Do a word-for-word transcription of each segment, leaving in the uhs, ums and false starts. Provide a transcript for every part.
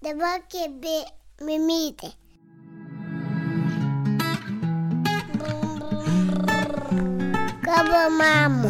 Dabar kebė mimytė. Kalba mama.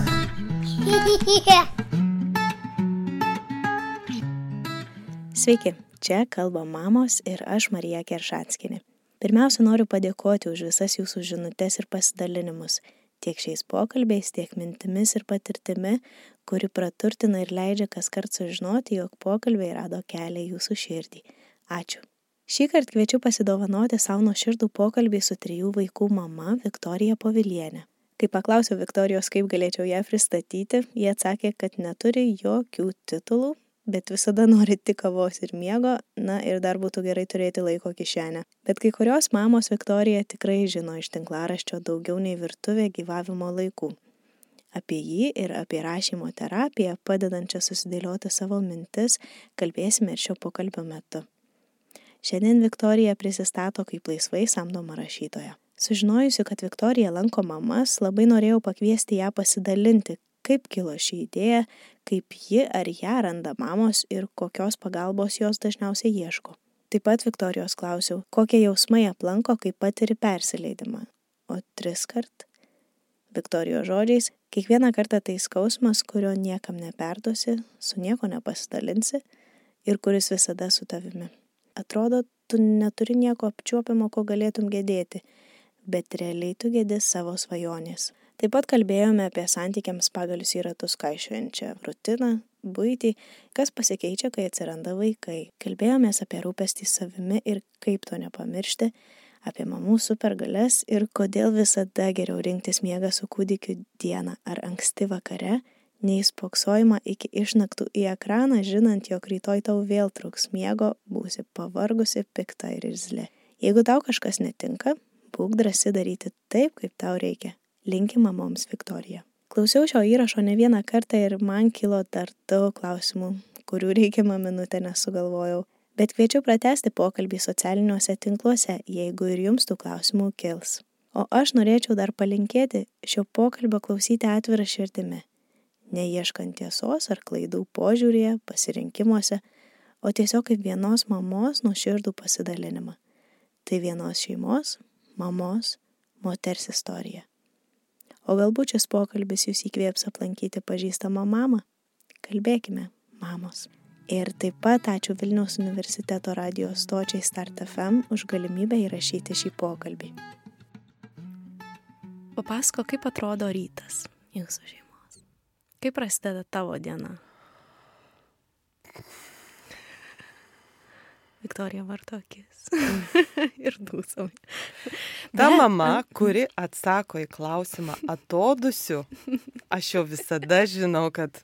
Sveiki, čia kalba mamos ir aš Marija Keršanskienė. Pirmiausia, noriu padėkoti už visas jūsų žinutes ir pasidalinimus, tiek šiais pokalbiais, tiek mintimis ir patirtimi, kuri praturtina ir leidžia kaskart sužinoti, jog pokalbiai rado kelią į jūsų širdį. Ačiū. Šįkart kviečiu pasidovanoti savo nuoširdų pokalbį su trijų vaikų mama Viktorija Povilienė. Kai paklausiau Viktorijos, kaip galėčiau ją pristatyti, jie atsakė, kad neturi jokių titulų, bet visada nori tik kavos ir miego, na ir dar būtų gerai turėti laiko kišenę. Bet kai kurios mamos Viktorija tikrai žino iš tinklaraščio daugiau nei virtuvė gyvavimo laikų. Apie jį ir apie rašymo terapiją, padedančią susidėlioti savo mintis, kalbėsime ir šio pokalbio metu. Šiandien Viktorija prisistato kaip laisvai samdoma rašytoja. Sužinojusi, kad Viktorija lanko mamas, labai norėjau pakviesti ją pasidalinti, kaip kilo ši idėja, kaip ji ar ją randa mamos ir kokios pagalbos jos dažniausiai ieško. Taip pat Viktorijos klausiau, kokie jausmai aplanko, kai patiri persileidimą. O tris kart? Viktorijos žodžiais, kiekvieną kartą tai skausmas, kurio niekam neperduosi, su nieko nepasidalinsi ir kuris visada su tavimi. Atrodo, tu neturi nieko apčiuopiamo, ko galėtum gedėti, bet realiai tu gedi savo svajonės. Taip pat kalbėjome apie santykiams pagalius į ratus kaišiojančią rutiną, buitį, kas pasikeičia, kai atsiranda vaikai. Kalbėjomės apie rūpestį savimi ir kaip to nepamiršti, apie mamų supergalias ir kodėl visada geriau rinktis miegą su kūdikiu dieną ar anksti vakare, nei spoksojimą iki išnaktų į ekraną, žinant, jog rytoj tau vėl truks miego, būsi pavargusi, pikta ir irzli. Jeigu tau kažkas netinka, būk drąsi daryti taip, kaip tau reikia. Linki mamoms Viktorija. Klausiau šio įrašo ne vieną kartą ir man kilo dar daug klausimų, kurių reikiamą minutę nesugalvojau. Bet kviečiu pratęsti pokalbį socialiniuose tinkluose, jeigu ir jums tų klausimų kils. O aš norėčiau dar palinkėti šio pokalbio klausyti atvirą širdimi, neieškant tiesos ar klaidų požiūrėje, pasirinkimuose, o tiesiog kaip vienos mamos nuoširdų pasidalinimą. Tai vienos šeimos, mamos, moters istorija. O galbūt šis pokalbis jūs įkvėps aplankyti pažįstamą mamą? Kalbėkime, mamos. Ir taip pat ačiū Vilniaus universiteto radijo stočiai Start F M už galimybę įrašyti šį pokalbį. Papasako, kaip atrodo rytas jūsų šeimos. Kaip prasideda tavo diena? Viktorija varto akis ir dūsau. Ta mama, kuri atsako į klausimą atodūsiu, aš jau visada žinau, kad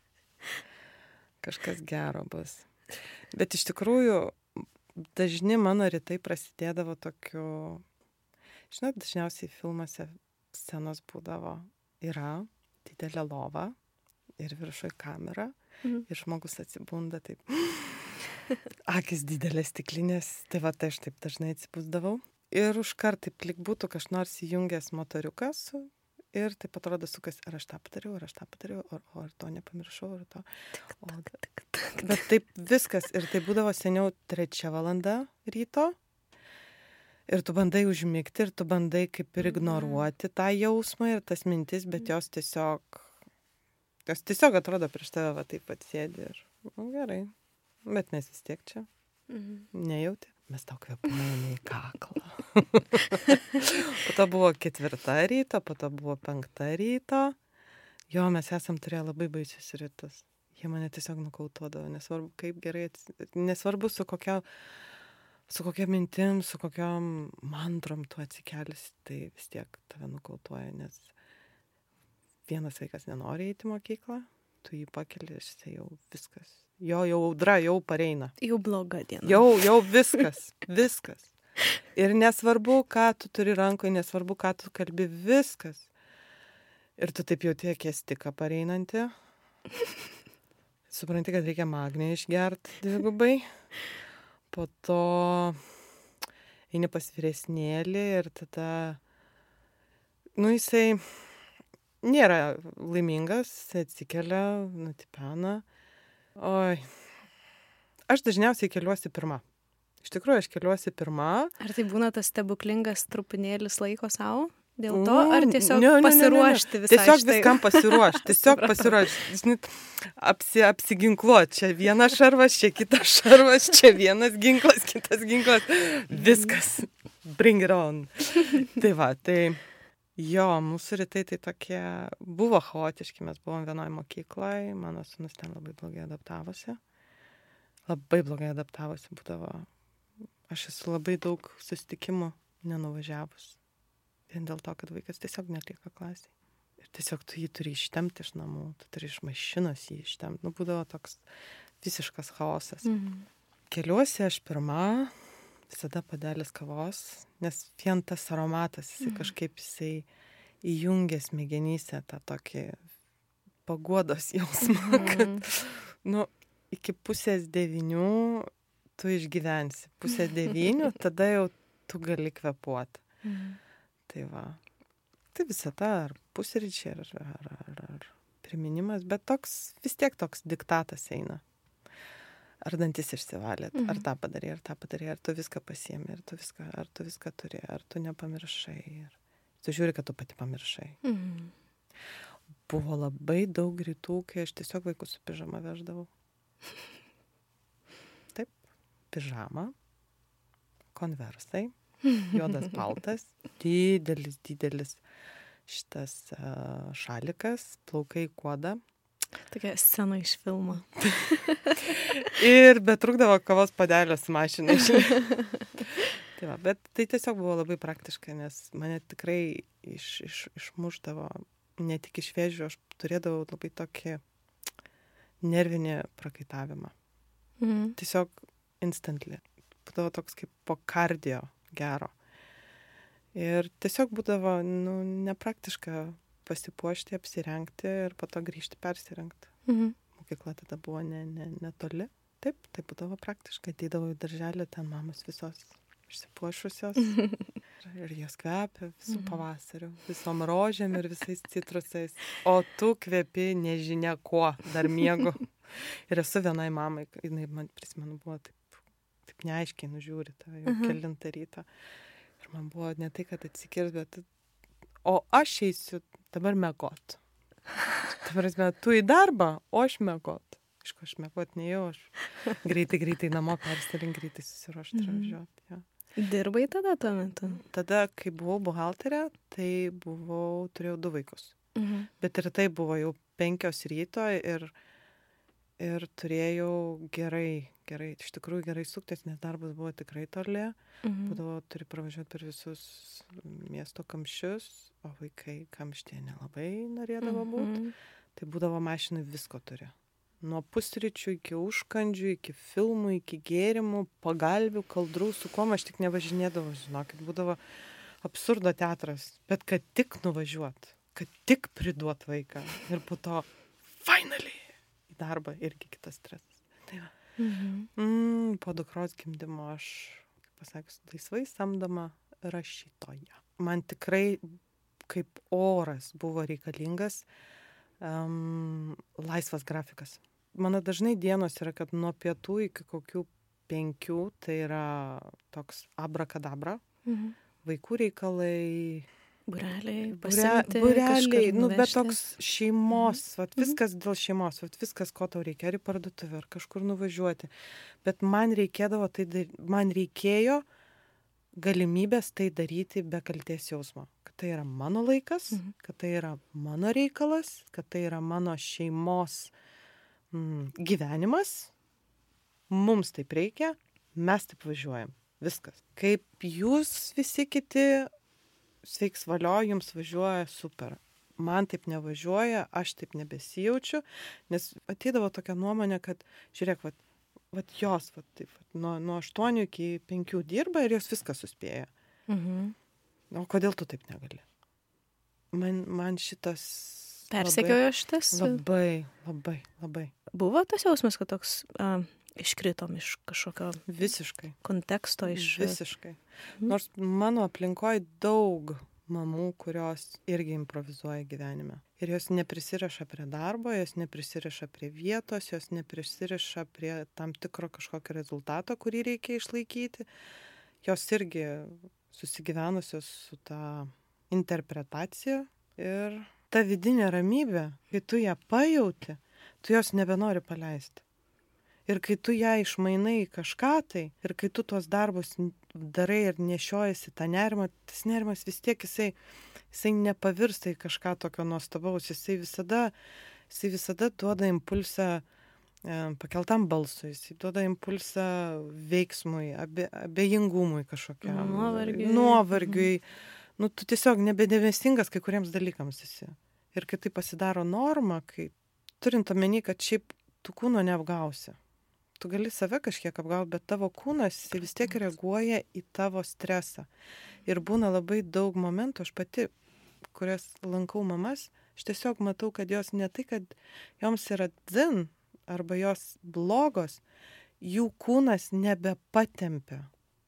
kažkas gero bus. Bet iš tikrųjų, dažni mano rytai prasidėdavo tokiu, žinot, dažniausiai filmuose scenos būdavo, yra didelė lova ir viršuj kamera mhm. ir žmogus atsibunda taip, akis didelės stiklinės, tai va, tai aš taip dažnai atsibusdavau. Ir užkart taip lyg būtų kažkas nors įjungęs motoriukas ir taip atrodo sukas, ar aš tą padariau, ar aš tą padariau, o, o ar to nepamiršau, ar to. O, bet taip viskas, ir tai būdavo seniau trečia valanda ryto, ir tu bandai užmigti, ir tu bandai kaip ir ignoruoti tą jausmą ir tas mintis, bet jos tiesiog, jos tiesiog atrodo prieš tave va taip pat sėdi ir, nu gerai, bet mes vis tiek čia nejauti. Mes tau kvėpuojame į kaklą. Po to buvo ketvirta ryto, po to buvo penkta ryto. Jo, mes esam turėję labai baisius rytus. Jie mane tiesiog nukautuodavo, nesvarbu kaip gerai, nesvarbu su kokia, su kokia mintim, su kokiom mantrom tu atsikelsi, tai vis tiek tave nukautuoja, nes vienas vaikas nenori eiti į mokyklą, tu jį pakeli ir jis jau viskas. Jo, jau audra, jau pareina. Jau bloga diena. Jau, jau viskas, viskas. Ir nesvarbu, ką tu turi rankoje, nesvarbu, ką tu kalbi, viskas. Ir tu taip jauti kestiką pareinantį. Supranti, kad reikia magnį išgerti dvigubai. Po to eini pas vyresnėlį ir tada, nu jisai nėra laimingas, atsikelia, nutipena. Oi, aš dažniausiai keliuosi pirma. Iš tikrųjų, aš keliuosi pirma. Ar tai būna tas stebuklingas trupinėlis laiko savo? Dėl to, Mm, ar tiesiog ne, ne, ne, ne, ne. pasiruošti visai Tiesiog šitai? viskam pasiruošti, tiesiog pasiruošti. Žinai, apsi, apsiginkluoti. Čia vienas šarvas, čia kitas šarvas, čia vienas ginklas, kitas ginklas. Viskas. Bring it on. Tai va, tai jo, mūsų rytai tai tokie buvo chaotiški. Mes buvom vienoje mokykloje, mano sūnus ten labai blogai adaptavosi. Labai blogai adaptavosi būdavo. Aš esu labai daug susitikimų nenuvažiavus. Vien dėl to, kad vaikas tiesiog netlieka klasiai. Ir tiesiog tu jį turi ištemti iš namų, tu turi iš mašinos jį ištemti. Nu, būdavo toks visiškas chaosas. Mhm. Keliuosi aš pirma, visada padelis kavos, nes vien tas aromatas, jisai kažkaip jisai įjungia smegenyse tą tokį paguodos jausmą, kad, nu, iki pusės devynių tu išgyvensi. Pusė devynių, tada jau tu gali kvėpuoti. Mhm. Tai va, tai visada, ar pusryčiai, ar, ar, ar, ar priminimas, bet toks, vis tiek toks diktatas eina. Ar dantis išsivalėt, mhm. ar tą padarė, ar tą padarė, ar tu viską pasiėmė, ar tu viską, ar tu viską turi, ar tu nepamiršai. Ir tu žiūri, kad tu pati pamiršai. Mhm. Buvo labai daug rytų, kai aš tiesiog vaikus su pižama veždavau. Taip, pižama, konversai. Juodas paltas, didelis, didelis šitas uh, šalikas, plaukai kuoda. Tokia scena iš filmo. Ir betrukdavo kavos padelio su mašinai. Tai va, bet tai tiesiog buvo labai praktiška, nes mane tikrai iš, iš, išmuždavo, ne tik iš vėžių, aš turėdavau labai tokį nervinį prakaitavimą. Mhm. Tiesiog instantly. Būdavo toks kaip po kardio. Gero. Ir tiesiog būdavo, nu, nepraktiška pasipuošti, apsirengti ir po to grįžti persirengti. Mhm. Mokykla tada buvo ne, ne, netoli. Taip, tai būdavo praktiška. Ateidavau į darželį, ten mamos visos išsipuošusios. ir, ir jos kvepia visų pavasarių, visom rožėm ir visais citrusais. O tu kvepi nežinia kuo, dar miegu. Ir esu vienai mamai, jinai man prisimenu buvo taip. Taip neaiškiai nužiūri tą jau uh-huh. kelintą rytą. Ir man buvo ne tai, kad atsikirs, bet... O aš eisiu dabar miegot. Dabar tu į darbą, o aš miegot. Aišku, aš miegot nejau, aš greitai, greitai namo persirink, greitai susiruošti ir važiuoti. Ja. Dirbai tada tuo metu? Tada, kai buvau buhalterė, tai buvau, turėjau du vaikus. Uh-huh. Bet ir tai buvo jau penkios ryto ir, ir turėjau gerai... gerai, iš tikrųjų gerai suktis, nes darbas buvo tikrai toli. Mhm. Būdavo, turi pravažiuoti per visus miesto kamščius, o vaikai kamštyje nelabai norėdavo mhm. būti. Tai būdavo mašinai visko turi. Nuo pusryčių iki užkandžių, iki filmų, iki gėrimų, pagalvių, kaldrų, su kuom aš tik nevažinėdavau, žinokit, būdavo absurdo teatras. Bet kad tik nuvažiuot, kad tik priduot vaiką ir po to finally į darbą irgi kitas stresas. Tai va. Mhm. Mm, po dukros gimdymo aš, kaip pasakius, laisvai samdoma rašytoja. Man tikrai kaip oras buvo reikalingas um, laisvas grafikas. Mano dažnai dienos yra, kad nuo pietų iki kokių penkių, tai yra toks abrakadabra, mhm. vaikų reikalai, Būreliai, Būre, pasimti, būreliai, nu, bet nuvežti. toks šeimos, Mhm. vat, viskas dėl šeimos, vat, viskas, ko tau reikia, ar į parduotuvę, ar kažkur nuvažiuoti. Bet man reikėdavo, tai, dar- man reikėjo galimybės tai daryti be kaltės jausmo. Kad tai yra mano laikas, Mhm. kad tai yra mano reikalas, kad tai yra mano šeimos mm, gyvenimas. Mums taip reikia, mes taip važiuojam. Viskas. Kaip jūs visi kiti sveiks valio, jums važiuoja super. Man taip nevažiuoja, aš taip nebesijaučiu, nes ateidavo tokia nuomonė, kad, žiūrėk, vat, vat jos, vat, taip, vat, nuo, nuo aštuonių iki penkių dirba ir jos viską suspėja. Mhm. O kodėl tu taip negali? Man, man šitas... Persekiojo šitas? Labai, labai, labai. Buvo tas jausmas, kad toks a, iškritom iš kažkokio Visiškai. konteksto, iš... Visiškai. Nors mano aplinkoje daug mamų, kurios irgi improvizuoja gyvenime. Ir jos neprisiriša prie darbo, jos neprisiriša prie vietos, jos neprisiriša prie tam tikro kažkokio rezultato, kurį reikia išlaikyti. Jos irgi susigyvenusios su ta interpretacija ir ta vidinė ramybė, kai tu ją pajauti, tu jos nebenori paleisti. Ir kai tu ją išmainai į kažką tai, ir kai tu tuos darbus darai ir nešiojasi tą nerimą, tas nerimas vis tiek jisai, jisai nepavirsta į kažką tokio nuostabaus, jisai visada, jisai visada duoda impulsą e, pakeltam balsui, jisai duoda impulsą veiksmui, abe, abejingumui kažkokiam. Nuovargiui. Nuovargiui. Nu, tu tiesiog nebedėmesingas kai kuriems dalykams esi. Ir kai tai pasidaro norma, kai turint omeny, kad šiaip tu kūno neapgausi. Tu gali save kažkiek apgauti, bet tavo kūnas jisai vis tiek reaguoja į tavo stresą. Ir būna labai daug momentų, aš pati, kurias lankau mamas, aš tiesiog matau, kad jos ne tai, kad joms yra dzin, arba jos blogos, jų kūnas nebepatempia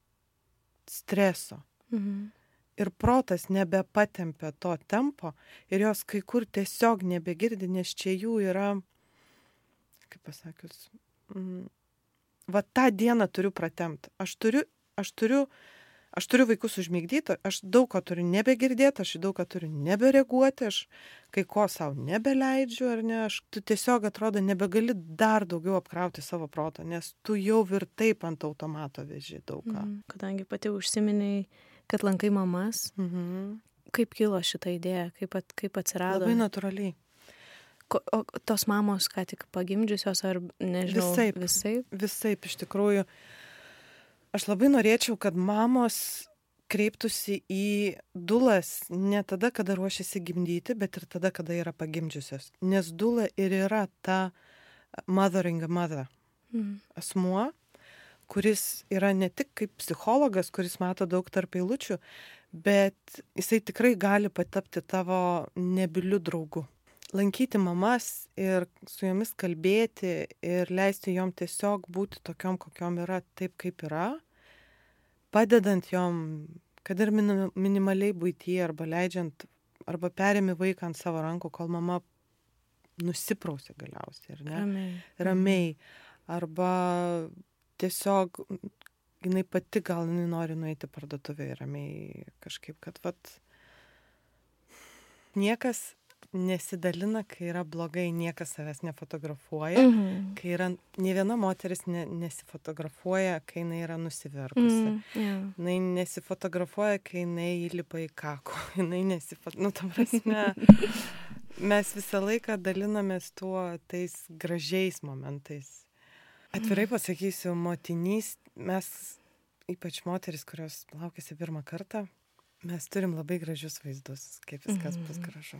streso. Mhm. Ir protas nebepatempia to tempo, ir jos kai kur tiesiog nebegirdi, nes čia jų yra, kaip pasakius, mm, va tą dieną turiu pratempti. Aš turiu, aš turiu, aš turiu vaikus užmigdyti, aš daug ko turiu nebegirdėti, aš daug ko turiu nebereaguoti, aš kai ko savo nebeleidžiu, ar ne, aš tu tiesiog atrodo nebegali dar daugiau apkrauti savo protą, nes tu jau ir taip ant automato veži daug ką. Mhm. Kadangi pati užsiminiai, kad lankai mamas, Mhm. kaip kilo šita idėja, kaip, at, kaip atsirado? Labai natūraliai. Ko, o tos mamos ką tik pagimdžiusios, ar nežinau, Visaip. visaip? Visaip, iš tikrųjų. Aš labai norėčiau, kad mamos kreiptųsi į dulas ne tada, kada ruošiasi gimdyti, bet ir tada, kada yra pagimdžiusios. Nes dula ir yra ta mothering a mother Mhm. asmuo, kuris yra ne tik kaip psichologas, kuris mato daug tarp eilučių, bet jisai tikrai gali patapti tavo nebyliu draugu. Lankyti mamas ir su jomis kalbėti ir leisti jom tiesiog būti tokiom, kokiom yra, taip kaip yra, padedant jom, kad ir minim, minimaliai buityje, arba leidžiant, arba perėmi vaiką ant savo rankų, kol mama nusiprausia galiausiai, ar ne? Ramiai. Ramiai. Arba tiesiog jinai pati gal jinai nori nueiti parduotuvėje ramiai kažkaip, kad vat niekas nesidalina, kai yra blogai, niekas savęs nefotografuoja, Mhm. kai yra, ne viena moteris ne, nesifotografuoja, kai jinai yra nusiverkusi. Mhm. Yeah. Jinai nesifotografuoja, kai jinai įlipa į kakų. Jinai nesifotografuoja, nu, ta prasme, mes visą laiką dalinamės tuo tais gražiais momentais. Atvirai pasakysiu, motinys, mes, ypač moteris, kurios laukiasi pirmą kartą, mes turim labai gražius vaizdus, kaip viskas bus gražu.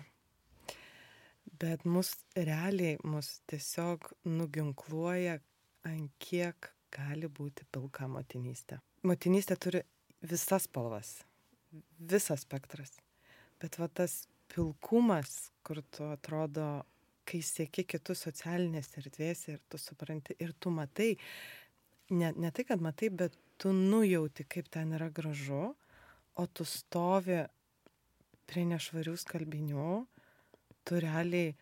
Bet mus realiai, mus tiesiog nuginkluoja, ant kiek gali būti pilka motinystė. Motinystė turi visas spalvas, visas spektras. Bet va tas pilkumas, kur tu atrodo, kai sieki kitus socialinės erdvėse ir tu supranti, ir tu matai, ne, ne tai, kad matai, bet tu nujauti, kaip ten yra gražu, o tu stovi prie nešvarių skalbinių, tu realiai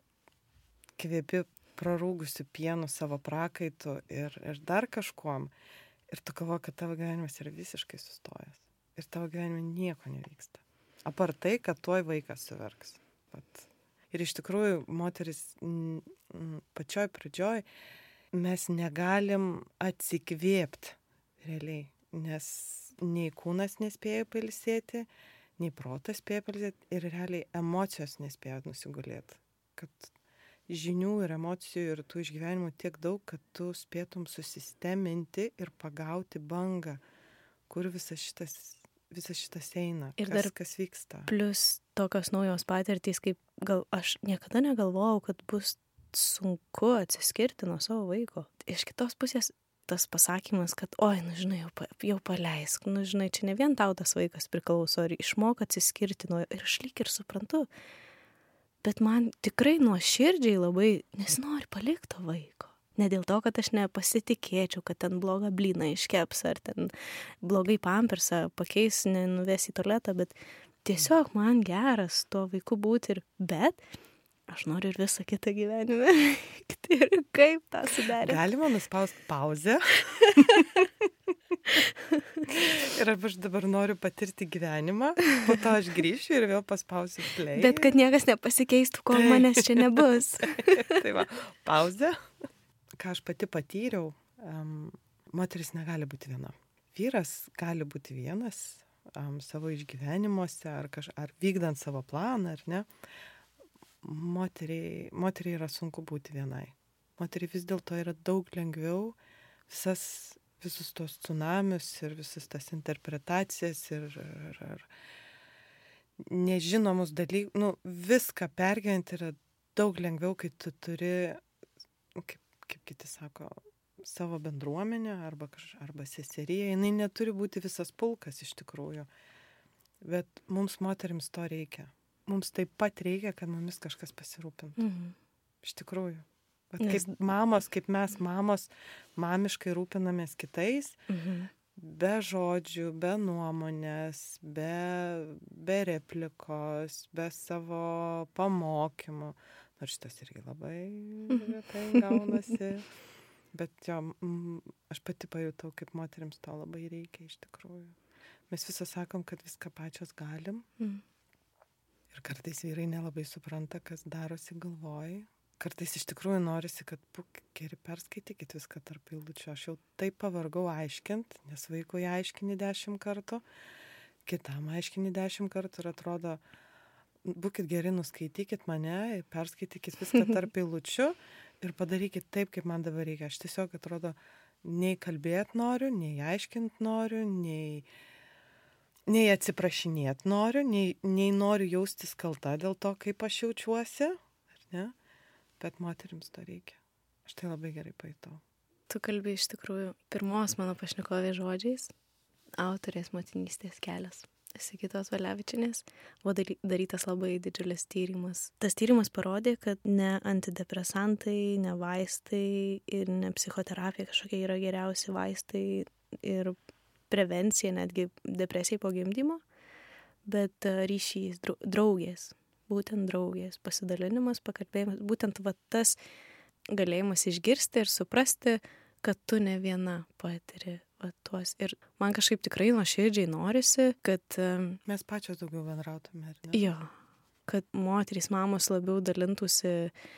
kvėpi prarūgusių pienų savo prakaitų ir, ir dar kažkuom. Ir tu galvoji, kad tavo gyvenimas yra visiškai sustojęs. Ir tavo gyvenime nieko nevyksta. Apart tai, kad tuoj vaikas suverks. Pat. Ir iš tikrųjų, moteris m, m, pačioj pradžioj mes negalim atsikvėpti realiai, nes nei kūnas nespėja pailsėti, nei protas spėja pailsėti ir realiai emocijos nespėja nusigulėti. Kad žinių ir emocijų ir tų išgyvenimų tiek daug, kad tu spėtum susisteminti ir pagauti bangą, kur visas šitas, visas šitas eina, Ir kas, dar kas vyksta. Plus tokios naujos patirtys, kaip gal aš niekada negalvojau, kad bus sunku atsiskirti nuo savo vaiko. Iš kitos pusės tas pasakymas, kad oi, nu žinai, jau, pa, jau paleisk, nu žinai, čia ne vien tau tas vaikas priklauso, ir išmok atsiskirti nuo jo. Ir aš lyg ir suprantu, bet man tikrai nuoširdžiai labai nesinori palikti to vaiko. Ne dėl to, kad aš nepasitikėčiau, kad ten blogą blyną iškeps, ar ten blogai pampersą pakeis, nenuves į tualetą, bet tiesiog man geras tuo vaiku būti ir, bet aš noriu ir visą kitą gyvenimą. Ir kaip tą suderinti? Galima nuspausti pauzę. Ir aš dabar noriu patirti gyvenimą, po to aš grįšiu ir vėl paspausiu play. Bet kad niekas nepasikeistų, kol manęs čia nebus. Tai va, pauzė. Ką aš pati patyriau, um, moteris negali būti viena. Vyras gali būti vienas um, savo išgyvenimuose ar, kaž, ar vykdant savo planą, ar ne. Moteriai, moteriai yra sunku būti vienai. Moteriai vis dėlto yra daug lengviau visas, visus tos tsunamius ir visas tas interpretacijas ir, ir, ir nežinomus dalykus, nu, viską pergyventi yra daug lengviau, kai tu turi, kaip, kaip kiti sako, savo bendruomenę arba, arba seseriją. Jinai neturi būti visas pulkas iš tikrųjų. Bet mums moterims to reikia. Mums taip pat reikia, kad mumis kažkas pasirūpintų. Mhm. Iš tikrųjų. Bet kaip mamos, kaip mes mamos mamiškai rūpinamės kitais, mhm. be žodžių, be nuomonės, be, be replikos, be savo pamokymų. Nors šitas irgi labai retai gaunasi. Bet jo, m, aš pati pajutau, kaip moterims to labai reikia iš tikrųjų. Mes visą sakom, kad viską pačios galim. Mhm. Ir kartais vyrai nelabai supranta, kas darosi galvoj. Kartais iš tikrųjų norisi, kad puk, geri perskaitykit viską tarp eilučių. Aš jau taip pavargau aiškint, nes vaikui aiškini dešimt kartų, kitam aiškini dešimt kartų ir atrodo, būkit geri, nuskaitykit mane, perskaitykit viską tarp eilučių ir padarykit taip, kaip man dabar reikia. Aš tiesiog atrodo, nei kalbėt noriu, nei aiškint noriu, nei... Nei atsiprašinėt noriu, nei, nei noriu jaustis kalta dėl to, kaip aš jaučiuosi, ar ne? Bet moterims to reikia. Aš tai labai gerai pajutau. Tu kalbi iš tikrųjų pirmos mano pašnekovės žodžiais, autorės motinystės kelias. Sigitos Valevičienės, buvo darytas labai didžiulis tyrimas. Tas tyrimas parodė, kad ne antidepresantai, ne vaistai ir ne psichoterapija kažkokie yra geriausi vaistai ir prevencija netgi depresijai po gimdymo, bet ryšys, draugės, būtent draugės, pasidalinimas, pakalbėjimas, būtent va tas galėjimas išgirsti ir suprasti, kad tu ne viena patiri va tuos. Ir man kažkaip tikrai nuoširdžiai norisi, kad... Mes pačios daugiau bendrautume, ar ne? Jo, kad moterys, mamos labiau dalintųsi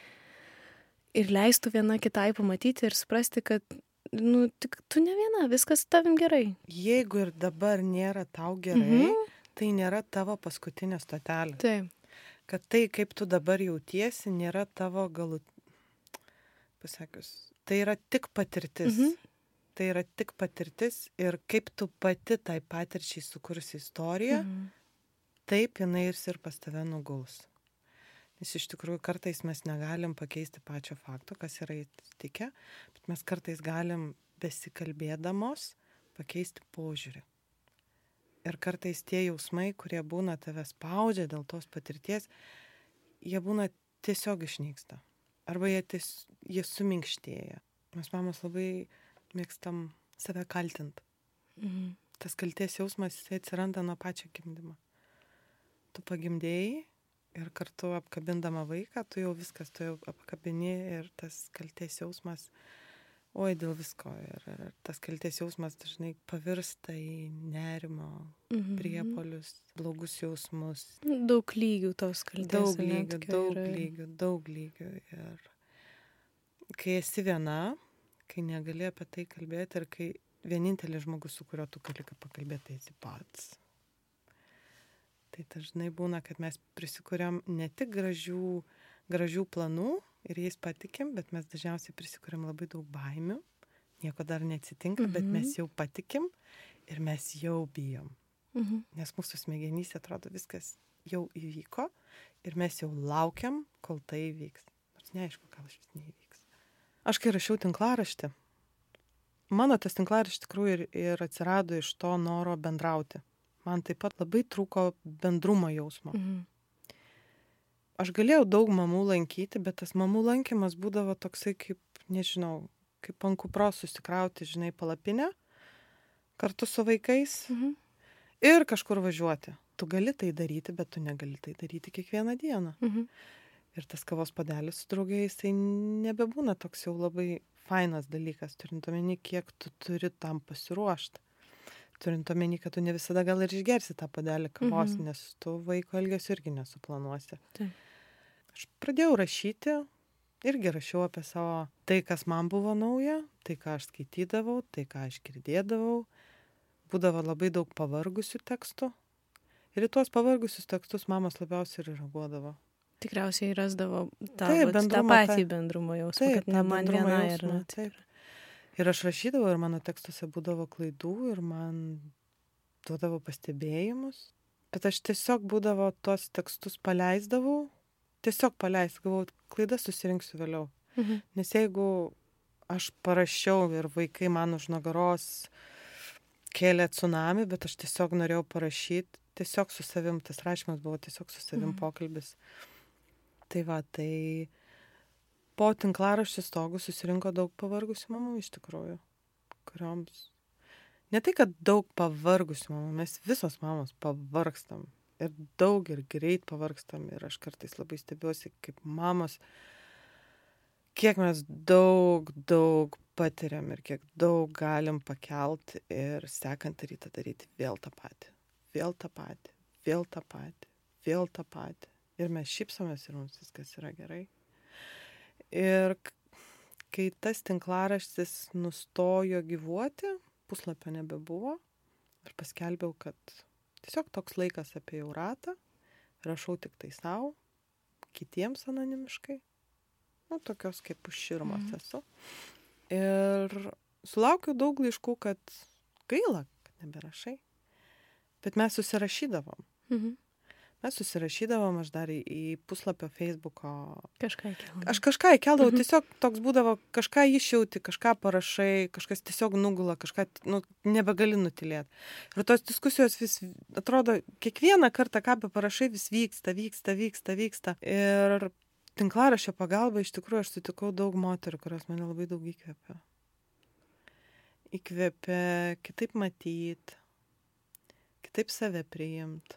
ir leistų viena kitai pamatyti ir suprasti, kad nu, tik tu ne viena, viskas tavim gerai. Jeigu ir dabar nėra tau gerai, mhm. tai nėra tavo paskutinė stotelė. Taip. Kad tai, kaip tu dabar jautiesi, nėra tavo galut... Pasakius, tai yra tik patirtis. Mhm. Tai yra tik patirtis ir kaip tu pati tai patirčiai sukursi istoriją, mhm. taip jinai ir pas tave nuguls. Nes iš tikrųjų kartais mes negalim pakeisti pačio fakto, kas yra įtikę, bet mes kartais galim besikalbėdamos pakeisti požiūrį. Ir kartais tie jausmai, kurie būna tave spaudžia dėl tos patirties, jie būna tiesiog išnyksta. Arba jie, ties, jie suminkštėja. Mes mamos labai mėgstam save kaltint. Mhm. Tas kalties jausmas, jis atsiranda nuo pačio gimdymo. Tu pagimdėjai, ir kartu apkabindama vaiką, tu jau viskas, tu jau apkabini ir tas kaltės jausmas, oi dėl visko. Ir, ir tas kaltės jausmas dažnai pavirsta į nerimo, mhm. priepuolius, blogus jausmus. Daug lygių tos kaltės. Daug lygių, daug yra... lygių, daug lygių. Ir kai esi viena, kai negali apie tai kalbėti ir kai vienintelis žmogus, su kuriuo tu gali pakalbėti, tai esi pats. Tai dažnai būna, kad mes prisikuriam ne tik gražių, gražių planų ir jais patikim, bet mes dažniausiai prisikuriam labai daug baimių. Nieko dar neatsitinka, mhm. bet mes jau patikim ir mes jau bijom. Mhm. Nes mūsų smegenyse atrodo viskas jau įvyko ir mes jau laukiam, kol tai įvyks. Nors neaišku, gal iš vis neįvyks. Aš kai rašiau tinklaraštį, mano tas tinklaraštis tikrųjų ir, ir atsirado iš to noro bendrauti. Man taip pat labai trūko bendrumo jausmo. Mhm. Aš galėjau daug mamų lankyti, bet tas mamų lankymas būdavo toksai kaip, nežinau, kaip ant kupros susikrauti, žinai, palapinę kartu su vaikais mhm. ir kažkur važiuoti. tu gali tai daryti, bet tu negali tai daryti kiekvieną dieną. Mhm. Ir tas kavos padelis su draugais, tai nebebūna toks jau labai fainas dalykas, turint omeny, kiek tu turi tam pasiruošti. Turint omeny, kad tu ne visada gal ir išgersi tą padelį kavos, Mhm. nes tu vaiko elgesio irgi nesuplanuosi. Taip. Aš pradėjau rašyti, irgi rašiau apie savo tai, kas man buvo nauja, tai, ką aš skaitydavau, tai, ką aš girdėdavau. Būdavo labai daug pavargusių tekstų. Ir į tuos pavargusius tekstus mamos labiausiai ir reaguodavo. Tikriausiai rasdavo tą, Taip, vat, tą bendrumo, patį taip. bendrumo jausmą, Taip, kad tą ne man bendrumo viena ir jausmą, ne. taip. Ir aš rašydavau, ir mano tekstuose būdavo klaidų, ir man duodavo pastebėjimus. Bet aš tiesiog būdavo tos tekstus paleisdavau, tiesiog paleisdavau, klaidas susirinksiu vėliau. Mhm. Nes jeigu aš parašiau ir vaikai man už nugaros kėlė tsunami, bet aš tiesiog norėjau parašyti, tiesiog su savim, tas rašymas buvo tiesiog su savim Mhm. pokalbis. Tai va, tai po tinklaraščių stogų susirinko daug pavargusių mamų iš tikrųjų, kurioms... Ne tai, kad daug pavargusių mamų, mes visos mamos pavargstam. Ir daug ir greit pavargstam. Ir aš kartais labai stebiuosi, kaip mamos, kiek mes daug, daug patiriam ir kiek daug galim pakelt ir sekantį rytą daryti vėl tą patį. Vėl tą patį, vėl tą patį, vėl tą patį. Ir mes šypsomės ir mums viskas yra gerai. Ir kai tas tinklaraštis nustojo gyvuoti, puslapio nebebuvo ir paskelbiau, kad tiesiog toks laikas apie jau ratą, rašau tik tai savo, kitiems anonimiškai, nu, tokios kaip už širmos Mhm. esu. Ir sulaukiu daug laiškų, kad gaila, kad neberašai, bet mes susirašydavom. Mhm. Mes susirašydavom, aš dar į, į puslapio Facebooko. Kažką įkeldavo. Aš kažką įkeldavau, Mhm. tiesiog toks būdavo, kažką išjauti, kažką parašai, kažkas tiesiog nugula, kažką, nu, nebegali nutilėti. Ir tos diskusijos vis, atrodo, kiekvieną kartą, ką be parašai, vis vyksta, vyksta, vyksta, vyksta. Ir tinklaraščio pagalba, iš tikrųjų, aš sutikau daug moterų, kurios mane labai daug įkvėpė. Įkvėpė kitaip matyti, kitaip save priimti.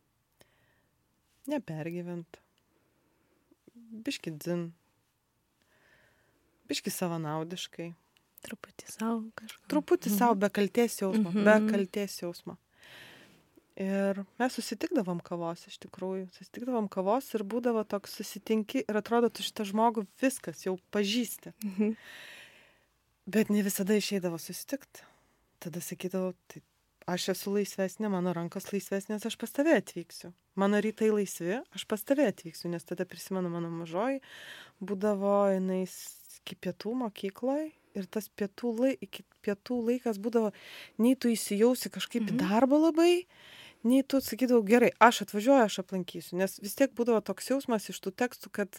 Nepergyvent. Biški dzin. Biški savanaudiškai. Truputį savo kažką. Truputį Mhm. savo be kaltės jausmo. Mhm. Be kaltės jausmo. Ir mes susitikdavom kavos, iš tikrųjų. Susitikdavom kavos ir būdavo toks susitinki ir atrodo, tu šitą žmogų viskas jau pažįsti. Mhm. Bet ne visada išeidavo susitikti. Tada sakydavau, tai aš esu laisvesnė, mano rankos laisvesnės, aš pas tave atvyksiu. Mano rytai laisvi, aš pas tave atvyksiu, nes tada prisimenu mano mažoji, būdavo jinai iki pietų mokykloje ir tas pietų, lai, iki pietų laikas būdavo, nei tu įsijausi kažkaip į Mhm. darbą labai, nei tu sakydavau, gerai, aš atvažiuoju, aš aplankysiu, nes vis tiek būdavo toks jausmas iš tų tekstų, kad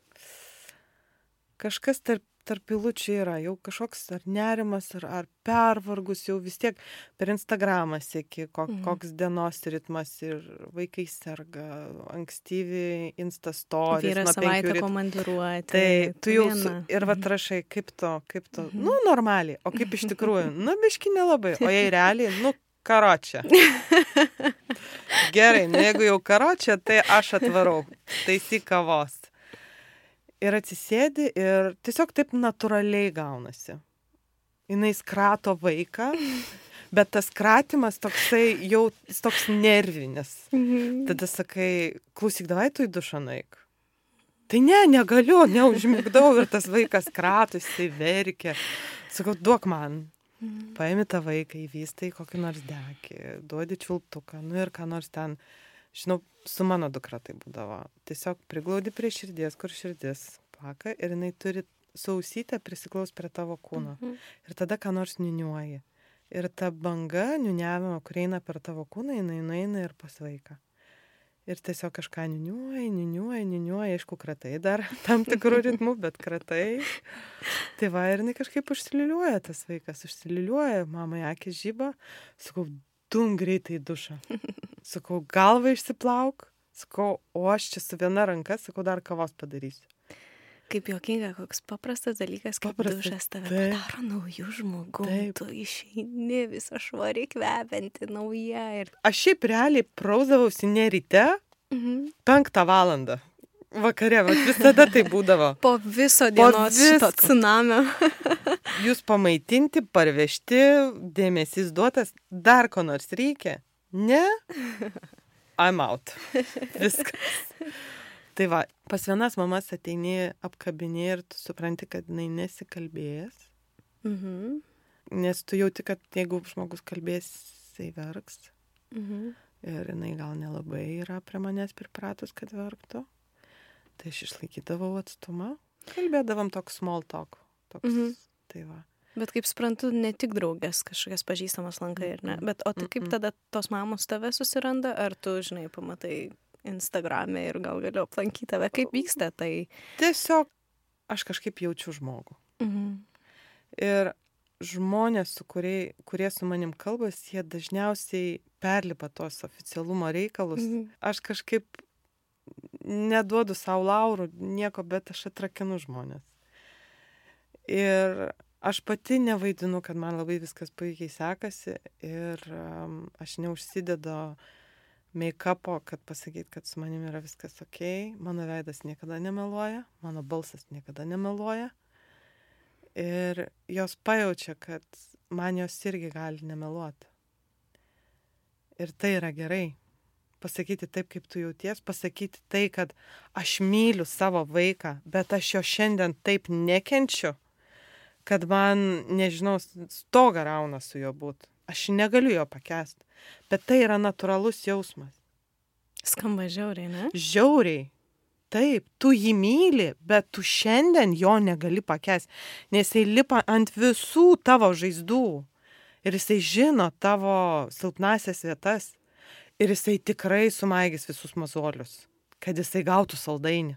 kažkas tarp tarp eilučių yra, jau kažkoks ar nerimas, ar, ar pervargus, jau vis tiek per Instagramą seki, kok, Mhm. koks dienos ritmas ir vaikai serga, ankstyvi instastories. Vyras savaitę komandiruoti. Tai tu jau, su, viena. ir va rašai, kaip to, kaip to, Mhm. nu, normaliai, o kaip iš tikrųjų, nu, biški nelabai, o jei realiai, nu, karočią. Gerai, nu, jeigu jau karočią, tai aš atvarau, taisyk kavos. Ir atsisėdi ir tiesiog taip natūraliai gaunasi. Jis krato vaiką, bet tas kratimas toksai jau jis toks nervinis. Mhm. Tada sakai, klausyk, davai tu į dušą nueik. Tai ne, negaliu, neužmigdau ir tas vaikas krato, jisai verkia. Sakau, duok man. Mhm. Paimi tą vaiką, įvystai kokį nors dekį, duodi čiulptuką, nu ir ką nors ten. Žinau, su mano dukra tai būdavo. Tiesiog priglaudi prie širdies, kur širdis plaka ir jinai turi sausytę prisiklaus prie tavo kūno. Mhm. Ir tada ką nors niuniuoji. Ir ta banga niuniavimo, kur eina per tavo kūną, jinai nueina ir pas vaiką. Ir tiesiog kažką niuniuoji, niuniuoji, niuniuoji, aišku, kratai dar tam tikrų ritmų, bet kratai. Tai va, ir jinai kažkaip užsiliuliuoja tas vaikas, užsiliuliuoja, mamai akis žyba, sakau, dum greitai į dušą. Sakau, galvą išsiplauk, sakau, o aš čia su viena ranka, sakau, dar kavos padarysiu. Kaip juokinga, koks paprastas dalykas, kaip Paprastas, dušas tave taip. padaro naujų žmogų. Taip. Tu išeini visą švarį kvepianti nauja. Ir... Aš šiaip realiai prausdavausi ne ryte, Mhm. penktą valandą. Vakare, vat visada tai būdavo. Po viso dienos šito visko. tsunamio. Jūs pamaitinti, parvežti, dėmesys duotas, dar ko nors reikia? Ne? I'm out. Viskas. Tai va, pas vienas mamas ateini, apkabini ir tu supranti, kad jinai nesikalbės. Mhm. Nes tu jauti, kad jeigu žmogus kalbės, jisai verks. Mhm. Ir jinai gal nelabai yra prie manęs pripratus, kad verktų. Tai aš išlaikydavau atstumą. Kalbėdavom toks small talk. Toks, Mhm. tai va. Bet kaip suprantu, ne tik draugės kažkokias pažįstamas lankai, ar ne? Bet o tai kaip Mm-mm. tada tos mamos tave susiranda, ar tu, žinai, pamatai Instagrame ir gal galiu aplankyti tave? Kaip vyksta tai? Tiesiog aš kažkaip jaučiu žmogų. Mhm. Ir žmonės, su kurie, kurie su manim kalbas, jie dažniausiai perlipa tos oficialumo reikalus. Mhm. Aš kažkaip neduodu savo laurų, nieko, bet aš atrakinu žmonės. Ir aš pati nevaidinu, kad man labai viskas puikiai sekasi ir um, aš neužsidedu make-upo, kad pasakyti, kad su manim yra viskas ok. Mano veidas niekada nemeluoja, mano balsas niekada nemeluoja. Ir jos pajaučia, kad man jos irgi gali nemeluoti. Ir tai yra gerai. Pasakyti taip, kaip tu jauties, pasakyti tai, kad aš myliu savo vaiką, bet aš jo šiandien taip nekenčiu, kad man, nežinau, stogą rauna su juo būt. Aš negaliu jo pakęsti. Bet tai yra natūralus jausmas. Skamba žiauriai, ne? Žiauriai. Taip, tu jį myli, bet tu šiandien jo negali pakęsti, nes jisai lipa ant visų tavo žaizdų. Ir jisai žino tavo silpnasias vietas. Ir jisai tikrai sumaigys visus mazolius, kad jisai gautų saldainį.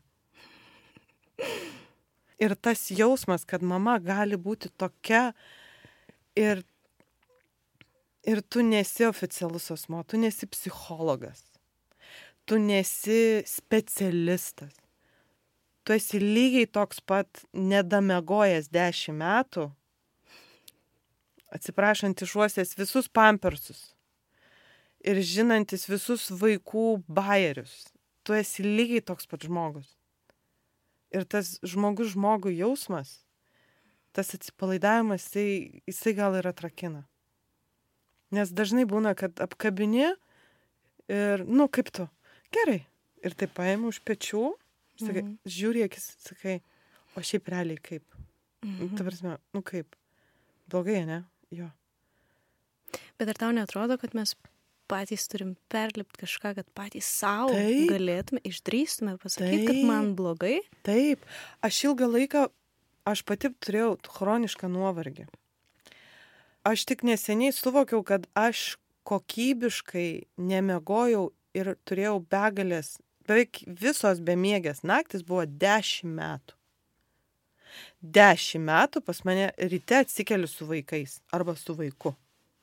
Ir tas jausmas, kad mama gali būti tokia ir, ir tu nesi oficialus asmuo, tu nesi psichologas, tu nesi specialistas. Tu esi lygiai toks pat nedamegojęs dešimt metų, atsiprašant išuosęs visus pampersus. Ir žinantis visus vaikų bajerius. Tu esi lygiai toks pat žmogus. Ir tas žmogus žmogų jausmas, tas atsipalaidavimas, jisai, jisai gal ir atrakina. Nes dažnai būna, kad apkabini ir, nu, kaip tu, gerai. Ir tai paėmė už pečių, sakai, Mhm. žiūri akis, sakai, o šiaip realiai kaip. Mhm. Ta prasme, nu kaip. Blogai, ne? Jo. Bet ar tau netrodo, kad mes patys turim perlipti kažką, kad patys savo Taip. galėtume, išdrįstume pasakyti, kad Taip. man blogai? Taip, aš ilgą laiką, aš pati turėjau chronišką nuovargį. Aš tik neseniai suvokiau, kad aš kokybiškai nemegojau ir turėjau begalės, beveik visos bemiegės naktis buvo dešimt metų. Dešimt metų pas mane ryte atsikeliu su vaikais arba su vaiku.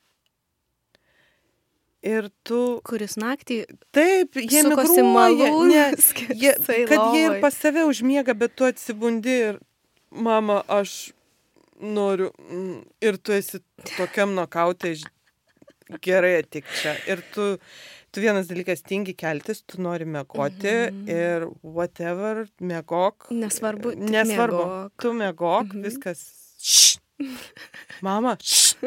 Ir tu... Kuris naktį Taip, jie sukosi migruoja, ne, malūnas, jie, skersai kad jie ir lovoj. pas save užmiega, bet tu atsibundi ir mama, aš noriu, mm, ir tu esi tokiam nokaute, gerai atik čia. Ir tu, tu vienas dalykas tingi keltis, tu nori mėgoti Mhm. ir whatever, mėgok. Nesvarbu, tik Nesvarbu, miegok. tu mėgok, Mhm. viskas. Šš. Mama, šš.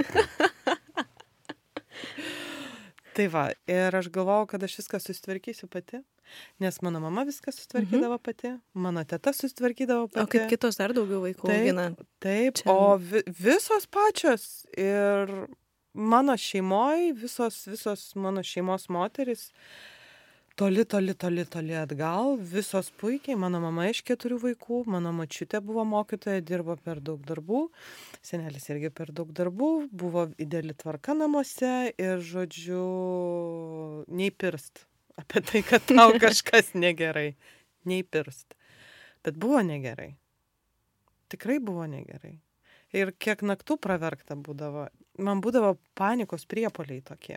Tai va, ir aš galvojau, kad aš viską susitvarkysiu pati, nes mano mama viską susitvarkydavo pati, mano teta susitvarkydavo pati. O kaip kitos dar daugiau vaikų Taip. augina? Taip, Čia- o vi, visos pačios ir mano šeimoje, visos, visos mano šeimos moteris, toli, toli, toli, toli atgal, visos puikiai, mano mama iš keturių vaikų, mano močiutė buvo mokytoja, dirbo per daug darbų, senelis irgi per daug darbų, buvo ideali tvarka namuose ir, žodžiu, nei pirst apie tai, kad tau kažkas negerai, nei pirst. Bet buvo negerai. Tikrai buvo negerai. Ir kiek naktų praverkta būdavo. Man būdavo panikos priepuoliai tokie,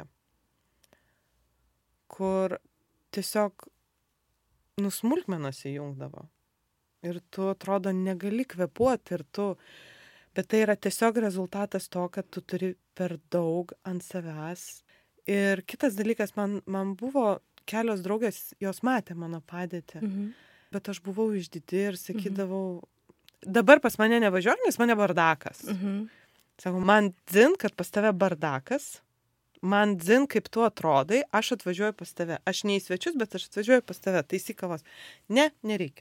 kur tiesiog nusmulkmenos įjungdavo. Ir tu, atrodo, negali kvėpuoti ir tu... Bet tai yra tiesiog rezultatas to, kad tu turi per daug ant savęs. Ir kitas dalykas, man, man buvo kelios draugės, jos matė mano padėtį. Mhm. Bet aš buvau išdidi ir sakydavau, dabar pas mane nevažiuok, nes mane bardakas. Mhm. Sakau, man dzin, kad pas tave bardakas, man dzin, kaip tu atrodai, aš atvažiuoju pas tave. Aš ne į svečius, bet aš atvažiuoju pas tave, taisyk kavos. Ne, nereikia.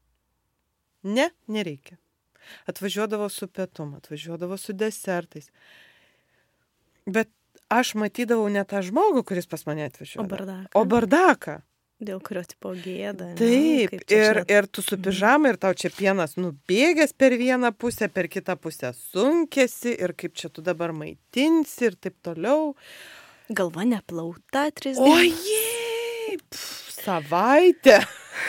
Ne, nereikia. Atvažiuodavo su pietum, atvažiuodavo su desertais. Bet aš matydavau ne tą žmogų, kuris pas mane atvažiuodavo. O bardaką. O bardaką. Dėl kurio tipo gėda. Taip, ne? Čia ir, žinot... ir tu su pižama, ir tau čia pienas nubėgęs per vieną pusę, per kitą pusę sunkėsi, ir kaip čia tu dabar maitinsi, ir taip toliau. Galva neplauta tris dienas. Ojei, pf, savaitę.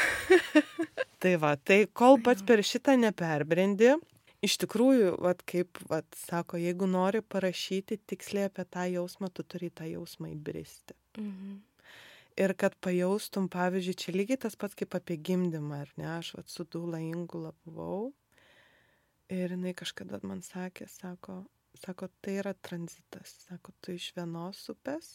Tai va, tai kol pats per šitą neperbrendi, iš tikrųjų, vat, kaip vat, sako, jeigu nori parašyti tiksliai apie tą jausmą, tu turi tą jausmą įbristi. Mhm. Ir kad pajaustum, pavyzdžiui, čia lygiai tas pats kaip apie gimdymą, ar ne, aš vat, su Dūla Ingula buvau. Ir jinai kažkada man sakė, sako, sako, tai yra tranzitas. Sako, tu iš vienos upės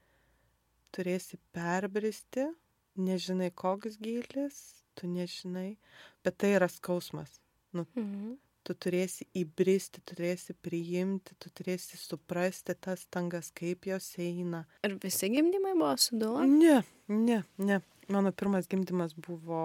turėsi perbristi, nežinai koks gylis, tu nežinai, bet tai yra skausmas. Nu, Mhm. tu turėsi įbristi, tu turėsi priimti, tu turėsi suprasti tas tangas, kaip jos eina. Ir visi gimdymai buvo su Dūla? Ne, ne, ne. Mano pirmas gimdymas buvo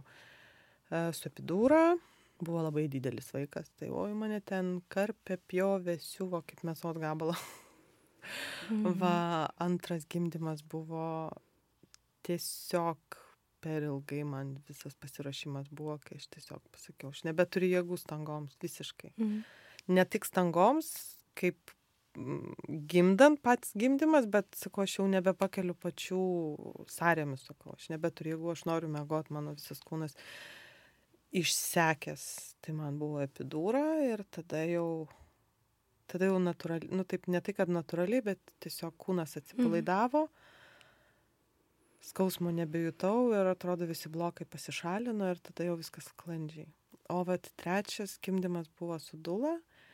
e, su epidūra, buvo labai didelis vaikas, tai oi mane ten karpė, pjovė, siuvo kaip mėsos gabalą. Mhm. Va, antras gimdymas buvo tiesiog per ilgai, man visas pasiruošimas buvo, kai aš tiesiog pasakiau, aš nebeturiu jėgų stangoms, visiškai. Mhm. Ne tik stangoms, kaip mm, gimdant pats gimdymas, bet, sakau, aš jau nebepakeliu pačių sąrėmis, sakau, aš nebeturiu jėgų, aš noriu miegot, mano visas kūnas išsekęs. Tai man buvo epidūra ir tada jau, tada jau natūraliai, nu taip, ne tai, kad natūraliai, bet tiesiog kūnas atsipalaidavo. Mhm. Skausmo nebejutau ir atrodo visi blokai pasišalino ir tada jau viskas sklandžiai. O vat trečias gimdymas buvo su Dūla.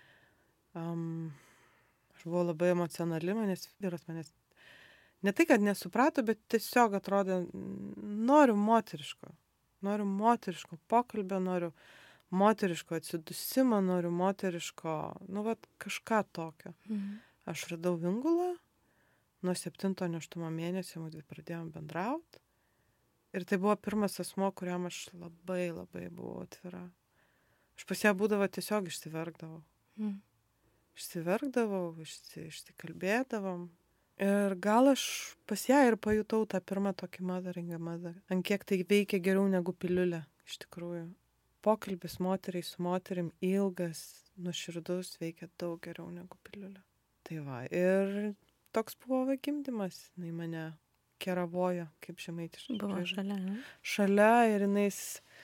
Um, aš buvau labai emocionali, manęs vyras manęs ne tai, kad nesuprato, bet tiesiog atrodė, noriu moteriško. Noriu moteriško pokalbio, noriu moteriško atsidusimo, noriu moteriško, nu vat kažką tokio. Mhm. Aš radau Ingulą. Nuo septinto nėštumo mėnesio mes pradėjom bendrauti. Ir tai buvo pirmas asmuo, kuriam aš labai, labai buvau atvira. Aš pas ją būdavo tiesiog išsiverkdavau. Mhm. Išsiverkdavau, išsi, išsikalbėdavom. Ir gal aš pas ją ir pajutau tą pirmą tokį motheringą mother. Ant kiek tai veikia geriau negu piliulė, iš tikrųjų. Pokalbis moteriai su moterim ilgas, nuoširdus, veikia daug geriau negu piliulė. Tai va, ir toks buvo va gimdymas, jinai mane keravojo, kaip žemaitiškai. Buvo šalia, ne? Šalia ir jinais,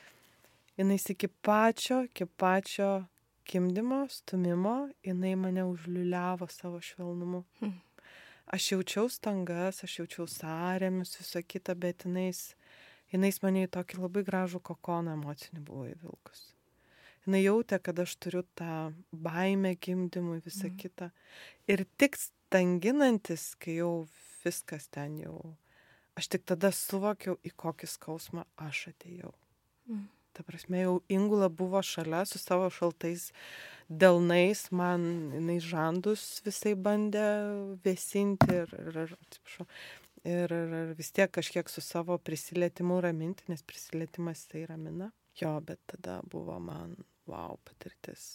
jinais iki pačio, iki pačio gimdymo, stumimo, jinai mane užliuliavo savo švelnumu. Hmm. Aš jaučiau stangas, aš jaučiau sąrėmius, visą kitą, bet jinais, jinais mane į tokį labai gražų kokoną emocinį buvo įvilkus. Jinai jautė, kad aš turiu tą baimę gimdymui, visą Hmm. kitą. Ir tik stanginantis, kai jau viskas ten jau, aš tik tada suvokiau, į kokį skausmą aš atėjau. Mm. Ta prasme, jau Ingula buvo šalia su savo šaltais delnais, man jinai žandus visai bandė vėsinti ir, ir, ir, atsiprašau, ir, ir, ir vis tiek kažkiek su savo prisilietimu raminti, nes prisilietimas tai ramina. Jo, bet tada buvo man, wow, patirtis.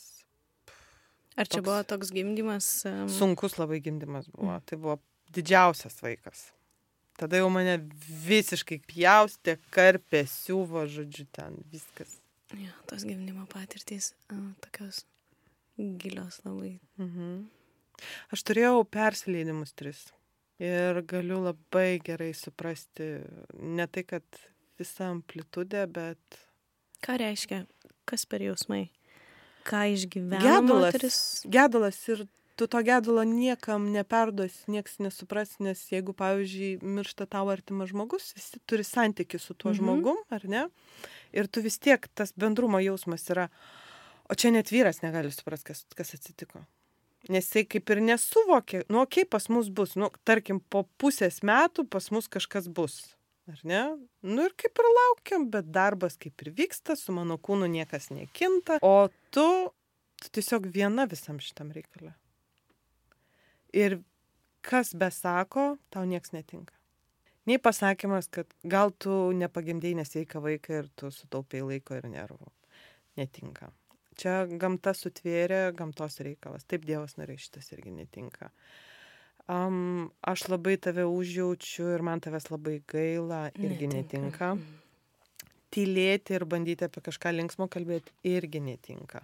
Ar čia Toks- buvo toks gimdymas? Um... Sunkus labai gimdymas buvo. Mm. Tai buvo didžiausias vaikas. Tada jau mane visiškai pjaustė, karpė, siuvo, žodžiu, ten viskas. Ja, tos gimdymo patirtys, uh, tokios gilios labai. Mhm. Aš turėjau persileidimus tris. Ir galiu labai gerai suprasti, ne tai, kad visą amplitudę, bet Ką reiškia? Kas per jausmai? Ką išgyveno Gedulas. moteris? gedulas ir tu to gedulo niekam neperduosi, nieks nesupras, nes jeigu, pavyzdžiui, miršta tau artimas žmogus, visi turi santykį su tuo Mhm. žmogum, ar ne? Ir tu vis tiek, tas bendrumo jausmas yra, o čia net vyras negali suprasti, kas, kas atsitiko. Nes jisai kaip ir nesuvokė, nu, okei, pas mus bus, nu, tarkim, po pusės metų pas mus kažkas bus. Ar ne? Nu ir kaip ir laukiam, bet darbas kaip ir vyksta, su mano kūnu niekas nekinta, o tu, tu tiesiog viena visam šitam reikale. Ir kas besako, tau nieks netinka. Nei pasakymas, kad gal tu nepagimdėjai nesveiką vaiką ir tu sutaupėjai laiko ir nervų. Netinka. Čia gamta sutvėrė, gamtos reikalas. Taip Dievas norėjo, šitas irgi netinka. Um, aš labai tave užjaučiu ir man tavęs labai gaila, irgi netinka. netinka. Tylėti ir bandyti apie kažką linksmo kalbėti irgi netinka.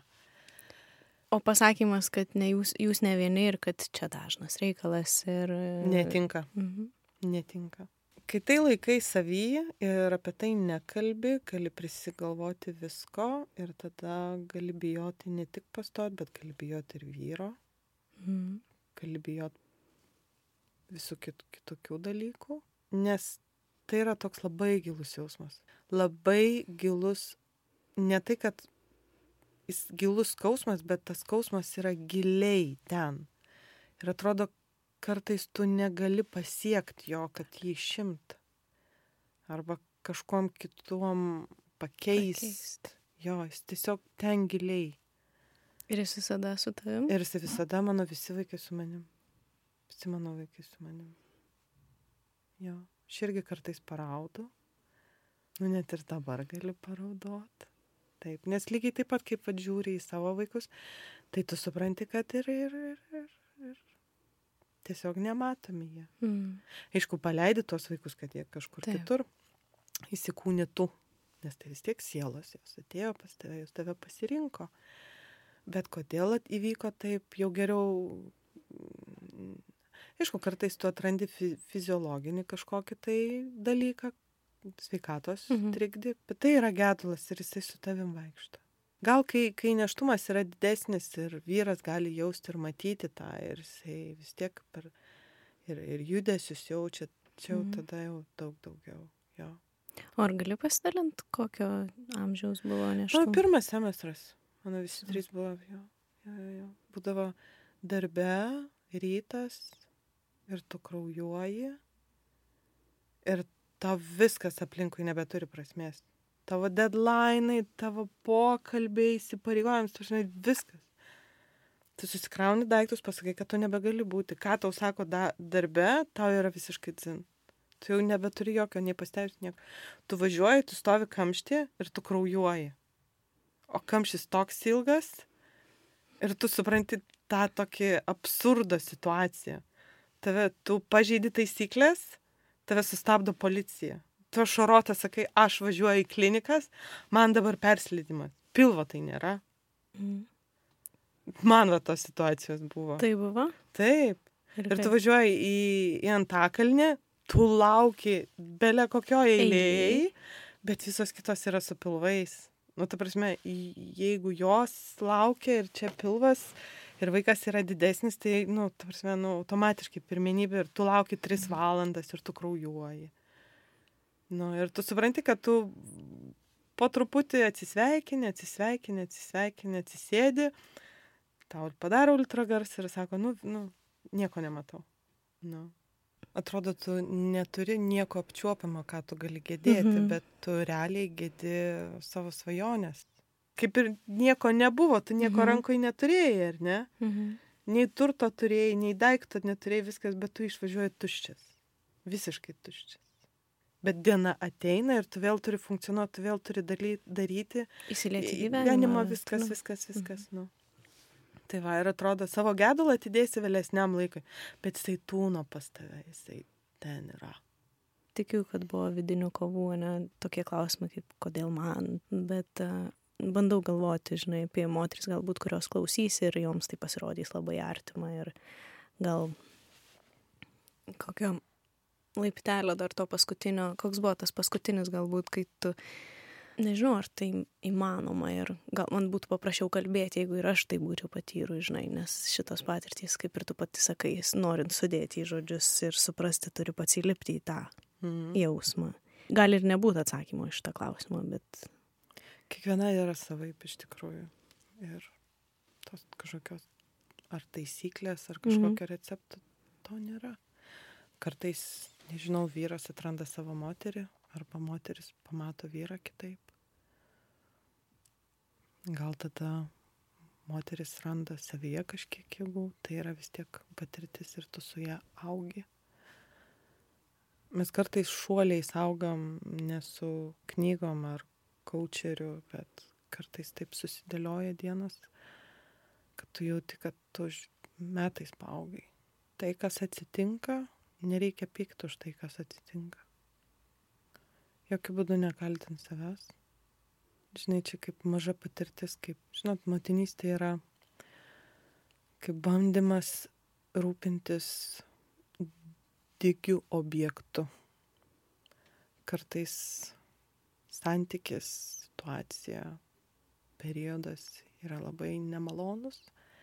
O pasakymas, kad ne jūs, jūs ne vieni ir kad čia dažnas reikalas ir... Netinka. Mhm. Netinka. Kai tai laikai savyje ir apie tai nekalbi, gali prisigalvoti visko ir tada gali bijoti ne tik pastot, bet gali bijoti ir vyro. Mhm. Gali bijoti visų kit, kitokių dalykų, nes tai yra toks labai gilus jausmas. Labai gilus, ne tai, kad jis gilus skausmas, bet tas skausmas yra giliai ten. Ir atrodo, kartais tu negali pasiekti jo, kad jį išimt. Arba kažkuom kitom pakeist. Pakeist. Jo, jis tiesiog ten giliai. Ir jis visada su tavim? Ir jis visada, mano visi vaikai su manim. Visi mano vaikai su manim. Jo, aš irgi kartais paraudu. Nu, net ir dabar gali paraudot. Taip, nes lygiai taip pat, kaip žiūri į savo vaikus, tai tu supranti, kad ir, ir, ir, ir, ir tiesiog nematomi jie. Mm. Aišku, paleidi tuos vaikus, kad jie kažkur taip. Kitur įsikūnytų, nes tai vis tiek sielos, jos atėjo pas tave, jos tave pasirinko. Bet kodėl įvyko taip, jau geriau... Aišku, kartais tu atrandi fiziologinį kažkokį tai dalyką, sveikatos mhm. trikdį, bet tai yra gedulas ir jisai su tavim vaikšto. Gal kai, kai nėštumas yra didesnis ir vyras gali jausti ir matyti tą ir jisai vis tiek per ir, ir judesius jaučia, čia jau mhm. tada jau daug daugiau. Jo. O ar gali pasidalinti, kokio amžiaus buvo nėštumas? Nu, pirmas semestras. Mano visi trys buvo, jo, jo, jo, jo. Būdavo darbe, rytas, ir tu kraujuoji, ir tau viskas aplinkui nebeturi prasmės. Tavo deadline'ai, tavo pokalbiai, įsipareigojimas, tu žinai, viskas. Tu susikrauni daiktus, pasakai, kad tu nebegali būti. Ką tau sako da, darbe, tau yra visiškai dzin. Tu jau nebeturi jokio, nei pastebėti nieko. Tu važiuoji, tu stovi kamštį ir tu kraujuoji. O kamštis toks ilgas ir tu supranti tą tokį absurdo situaciją. Tave, tu pažeidi taisyklės, tave sustabdo policija. Tu šarotą sakai, aš važiuoju į klinikas, man dabar perslydimas. Pilvo tai nėra. Mm. Man va tos situacijos buvo. Tai buvo? Taip. Ir, ir tu važiuoji į, į Antakalnį, tu lauki bele kokioje eilėje, bet visos kitos yra su pilvais. Nu, ta prasme, jeigu jos laukia ir čia pilvas, ir vaikas yra didesnis, tai, nu, ta prasme, nu, automatiškai pirmenybė ir tu lauki tris valandas ir tu kraujuoji. Nu, ir tu supranti, kad tu po truputį atsisveikini, atsisveikini, atsisveikini, atsisėdi, tau padaro ultragarsą ir sako, nu, nu, nieko nematau. Nu. Atrodo, tu neturi nieko apčiuopiamo, ką tu gali gedėti, mhm. bet tu realiai gedi savo svajonės. Kaip ir nieko nebuvo, tu nieko mhm. rankoje neturėjai, ar ne? Mhm. Nei turto turėjai, nei daikto neturėjai, viskas, bet tu išvažiuoji tuščias. Visiškai tuščias. Bet diena ateina ir tu vėl turi funkcionuoti, tu vėl turi daryti. Įsilieti gyvenimą. Gyvenimą, viskas, viskas, viskas, mhm. nu. Tai va, ir atrodo, savo gedulą atidėsi vėlesniam laikui, bet jisai tūno pas tave, jisai ten yra. Tikiu, kad buvo vidinių kovų, ne tokie klausimai kaip kodėl man, bet uh, bandau galvoti, žinai, apie moteris galbūt, kurios klausys ir joms tai pasirodys labai artima ir gal kokio laiptelio dar to paskutinio, koks buvo tas paskutinis galbūt, kai tu, nežinau, ar tai įmanoma ir gal man būtų paprašiau kalbėti, jeigu ir aš tai būčiau patyrus, žinai, nes šitos patirtys, kaip ir tu pati sakai, norint sudėti į žodžius ir suprasti, turi pats įlipti į tą mm. jausmą. Gali ir nebūti atsakymo iš tą klausimą, bet... kiekviena yra savaip iš tikrųjų. Ir tos kažkokios ar taisyklės, ar kažkokio mm. recepto, to nėra. Kartais, nežinau, vyras atranda savo moterį, arba moteris pamato vyrą kitaip. Gal tada moteris randa savyje kažkiek jėgų, tai yra vis tiek patirtis ir tu su ją augi. Mes kartais šuoliais augam ne su knygom ar kaučeriu, bet kartais taip susidėlioja dienos, kad tu jauti, kad tu metais paaugai. Tai, kas atsitinka, nereikia pykti už tai, kas atsitinka. Jokiu būdu nekaltint savęs. Žinai, čia kaip maža patirtis, kaip, žinot, motinystė yra kaip bandymas rūpintis dygių objektų. Kartais santykis, situacija, periodas yra labai nemalonus,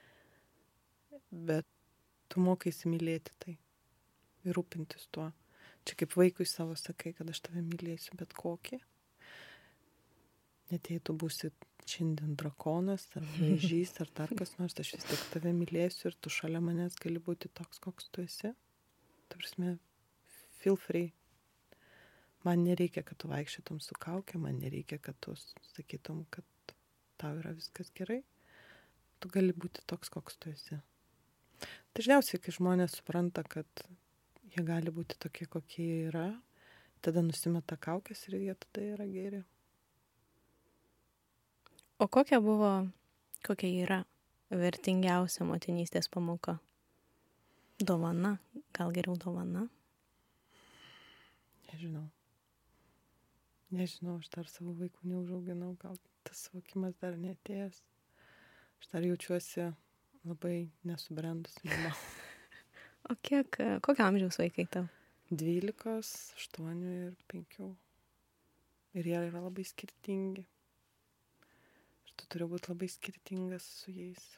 bet tu mokaisi mylėti tai ir rūpintis tuo. Čia kaip vaikui savo sakai, kad aš tave mylėsiu bet kokį. Net jei tu būsi šiandien drakonas, ar vėžys, ar dar kas nors, aš vis tik tave mylėsiu ir tu šalia manęs gali būti toks, koks tu esi. Ta prasme, feel free. Man nereikia, kad tu vaikščiotum su kaukė, man nereikia, kad tu sakytum, kad tau yra viskas gerai. Tu gali būti toks, koks tu esi. Dažniausiai, kai žmonės supranta, kad jie gali būti tokie, kokie jie yra, tada nusimeta kaukės ir jie tada yra geri. O kokia buvo, kokia yra vertingiausia motinystės pamoka? Dovana? Gal geriau dovana? Nežinau. Nežinau, aš dar savo vaikų neužauginau, gal tas suvokimas dar neatėjęs. Aš dar jaučiuosi labai nesubrendusi mama. O kiek, kokio amžiaus vaikai tau? Dvylikos, aštuonių ir penkių. Ir jie yra labai skirtingi. Ir tu turi būti labai skirtingas su jais.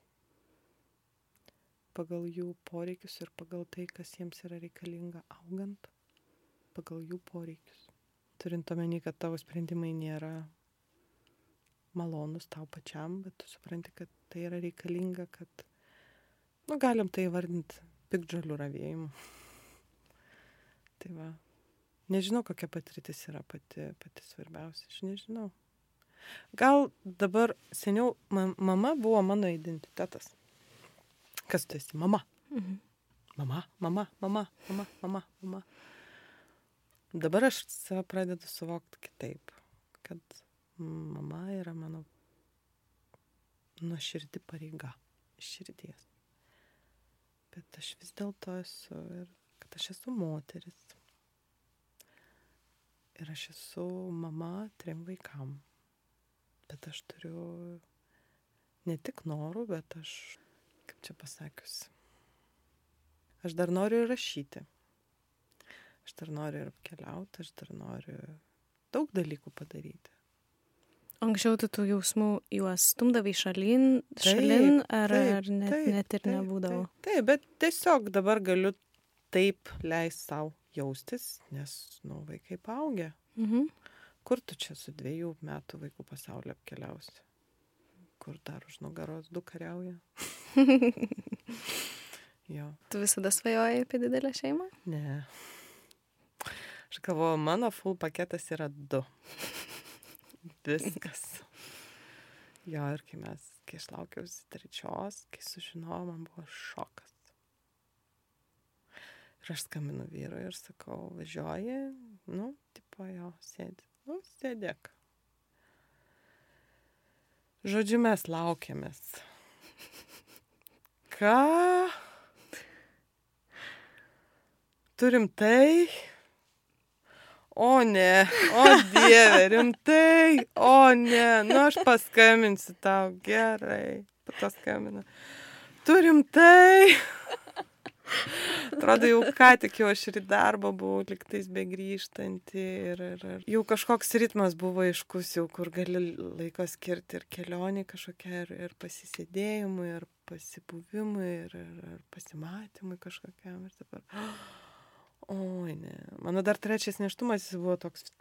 Pagal jų poreikius ir pagal tai, kas jiems yra reikalinga augant. Pagal jų poreikius. Turint omeny, kad tavo sprendimai nėra malonus tau pačiam, bet tu supranti, kad tai yra reikalinga, kad, nu, galim tai vardinti piktžolių ravėjimu. Tai va, nežinau, kokia patirtis yra pati, pati svarbiausia, aš nežinau. Gal dabar seniau man, mama buvo mano identitetas. Kas tu esi? Mama. Mhm. Mama, mama, mama, mama, mama, mama. Dabar aš save pradedu suvokti kitaip, kad mama yra mano nuoširdi pareiga iš širdies. Bet aš vis dėlto esu ir kad aš esu moteris. Ir aš esu mama trim vaikam. Bet aš turiu ne tik norų, bet aš, kaip čia pasakius, aš dar noriu rašyti. Aš dar noriu ir keliauti, aš dar noriu daug dalykų padaryti. Anksčiau tu tų jausmų juos stumdavai šalin, šalin taip, ar, taip, ar net, taip, net ir taip, nebūdavo? Taip, taip, bet tiesiog dabar galiu taip leisti savo jaustis, nes, nu, vaikai paaugę. Mhm. Kur tu čia su dviejų metų vaikų pasaulio apkeliausi? Kur dar už nugaros du kariauja? Jo. Tu visada svajojai apie didelę šeimą? Ne. Aš galvoju, mano full paketas yra du. Viskas. Jo, ir kai mes, kai aš laukiausi trečios, kai sužinojau, man buvo šokas. Ir aš skambinu vyrui ir sakau, važiuoji, nu, tipo, jo, sėdi. Nu, sėdėk. Žodžiu, mes laukiamės. Ką? Turim tai? O ne, o Dieve, rimtai, o ne, nu aš paskambinsiu tau, gerai, paskambinu. Turim tai. Atrodo, jau ką tik jau aš ir į darbą buvau liktais begrįžtanti ir, ir, ir jau kažkoks ritmas buvo aiškus, jau kur gali laiko skirti ir kelionį kažkokia, ir, ir pasisėdėjimui, ir pasibuvimui, ir, ir, ir pasimatymui kažkokiam. Ir dabar, oi ne, mano dar trečias nėštumas jis buvo toks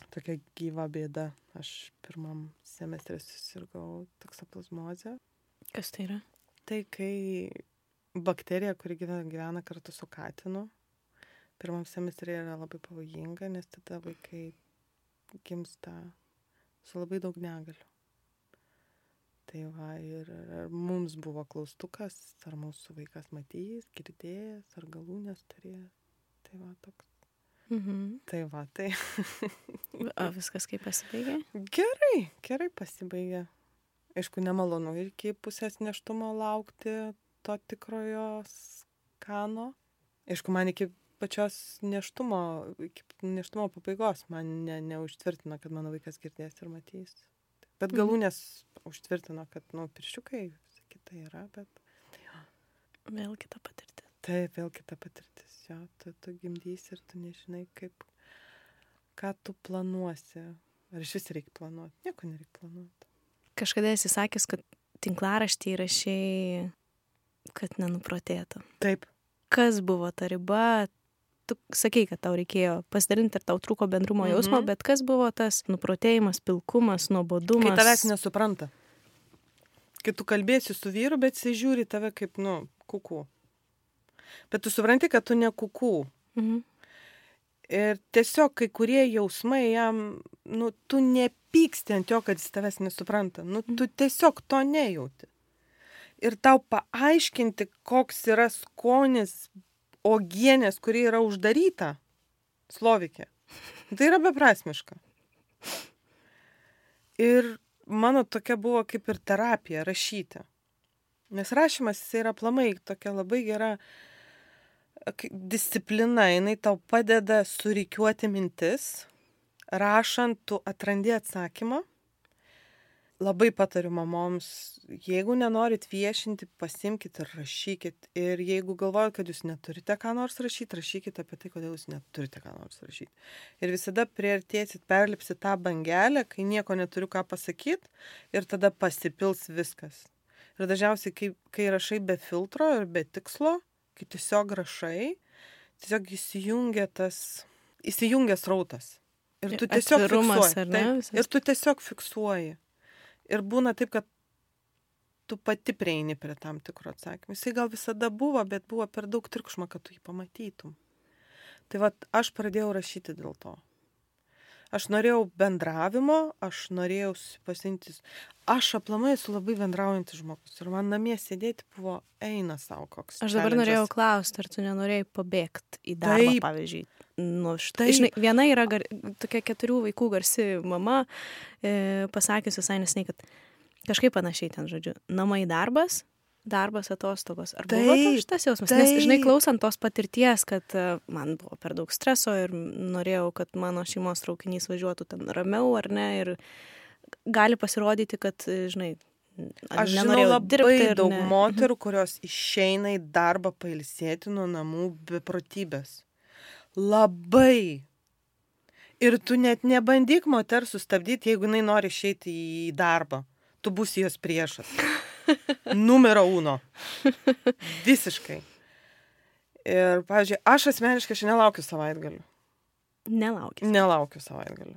tokia gyva bėda. Aš pirmam semestre susirgau toksoplazmozę. Kas tai yra? Tai kai bakterija, kuri gyvena, gyvena kartu su katinu, pirmam semestrė yra labai pavojinga, nes tada vaikai gimsta su labai daug negalių. Tai va, ir, ir mums buvo klaustukas, ar mūsų vaikas matys, girdės, ar galūnės turės. Tai va, toks. Mhm. Tai va, tai. O viskas kaip pasibaigė? Gerai, gerai pasibaigė. Aišku, nemalonu iki pusės nėštumo laukti to tikrojo skano. Aišku, man iki pačios nėštumo, iki nėštumo pabaigos man ne, neužtvirtino, kad mano vaikas girdės ir matys. Bet galūnės užtvirtino, kad, nu, pirščiukai, visa kita yra, bet... Tai, jo. Vėl kita patirtis. Taip, vėl kita patirtis, jo. Tu, tu gimdysi ir tu nežinai, kaip, ką tu planuosi. Ar iš vis reikia planuoti? Nieko nereikia planuoti. Kažkada esi sakęs, kad tinklaraštį įrašei, kad nenuprotėtų. Taip. Kas buvo ta riba? Tu sakei, kad tau reikėjo pasidalinti ir tau trūko bendrumo jausmo, mm-hmm. bet kas buvo tas nuprotėjimas, pilkumas, nuobodumas? Kai tavęs nesupranta. Kai tu kalbėsi su vyru, bet jis žiūri tave kaip, nu, kuku. Bet tu supranti, kad tu ne kuku. Mhm. Ir tiesiog kai kurie jausmai jam, nu, tu nepyksti ant jo, kad jis tavęs nesupranta. Nu, tu tiesiog to nejauti. Ir tau paaiškinti, koks yra skonis uogienės, kuri yra uždaryta Slovikė. Tai yra beprasmiška. Ir mano tokia buvo kaip ir terapija rašyti. Nes rašymas jis yra aplamai tokia labai gera disciplina. Jinai tau padeda surikiuoti mintis. Rašant, tu atrandi atsakymą. Labai patariu mamoms, jeigu nenorit viešinti, pasimkit ir rašykit. Ir jeigu galvojat, kad jūs neturite ką nors rašyti, rašykit apie tai, kodėl jūs neturite ką nors rašyti. Ir visada priartėsit, perlipsit tą bangelę, kai nieko neturiu ką pasakyti, ir tada pasipils viskas. Ir dažniausiai, kai, kai rašai be filtro ir be tikslo, kai tiesiog rašai, tiesiog įsijungia tas, įsijungia srautas. Ir tu tiesiog Atvirumas, fiksuoji. ar ne? Taip, ir tu tiesiog fiksuoji. Ir būna taip, kad tu pati prieini prie tam tikro atsakymų. Jisai gal visada buvo, bet buvo per daug triukšmo, kad tu jį pamatytum. Tai vat aš pradėjau rašyti dėl to. Aš norėjau bendravimo, aš norėjau pasintis. Aš aplamai esu labai bendraujantis žmogus. Ir man namie sėdėti buvo eina savo koks. Aš dabar norėjau klausti, ar tu nenorėjai pabėgti į darbą, Taip. pavyzdžiui. Nu, štai, žinai, viena yra gar, tokia keturių vaikų garsi mama, e, pasakiusi visai nesnei, kad kažkaip panašiai ten, žodžiu, namai darbas, darbas atostogos. Ar Taip, buvo to šitas jausmas? taip. Nes, žinai, klausant tos patirties, kad uh, man buvo per daug streso ir norėjau, kad mano šeimos traukinys važiuotų ten ramiau, ar ne, ir gali pasirodyti, kad, žinai, aš žinau labai daug ne... moterų, kurios išeina į darbą pailsėti nuo namų beprotybės. Labai. Ir tu net nebandyk moter sustabdyti, jeigu jinai nori išeiti į darbą. Tu būsi jos priešas. Numero uno. Visiškai. Ir, pavyzdžiui, aš asmeniškai aš nelaukiu savaitgalių. Nelaukiu. Nelaukiu savaitgalių.